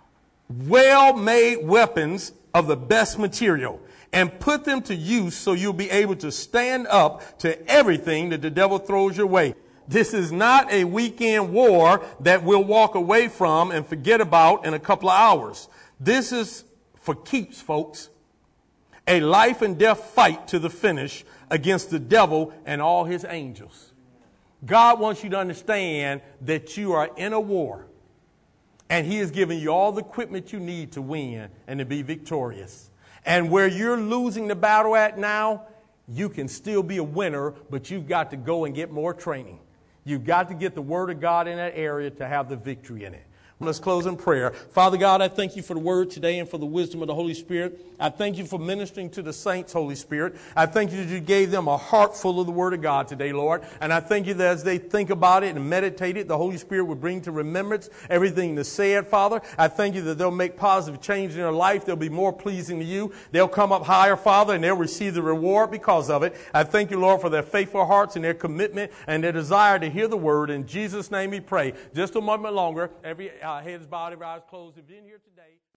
well-made weapons of the best material, and put them to use so you'll be able to stand up to everything that the devil throws your way. This is not a weekend war that we'll walk away from and forget about in a couple of hours. This is for keeps, folks. A life and death fight to the finish against the devil and all his angels. God wants you to understand that you are in a war, and he is giving you all the equipment you need to win and to be victorious. And where you're losing the battle at now, you can still be a winner, but you've got to go and get more training. You've got to get the word of God in that area to have the victory in it. Let's close in prayer. Father God, I thank you for the word today and for the wisdom of the Holy Spirit. I thank you for ministering to the saints, Holy Spirit. I thank you that you gave them a heart full of the word of God today, Lord. And I thank you that as they think about it and meditate it, the Holy Spirit will bring to remembrance everything that's said, Father. I thank you that they'll make positive change in their life. They'll be more pleasing to you. They'll come up higher, Father, and they'll receive the reward because of it. I thank you, Lord, for their faithful hearts and their commitment and their desire to hear the word. In Jesus' name we pray. Just a moment longer. Every uh, head is bowed, every eye is closed. If you're in here today,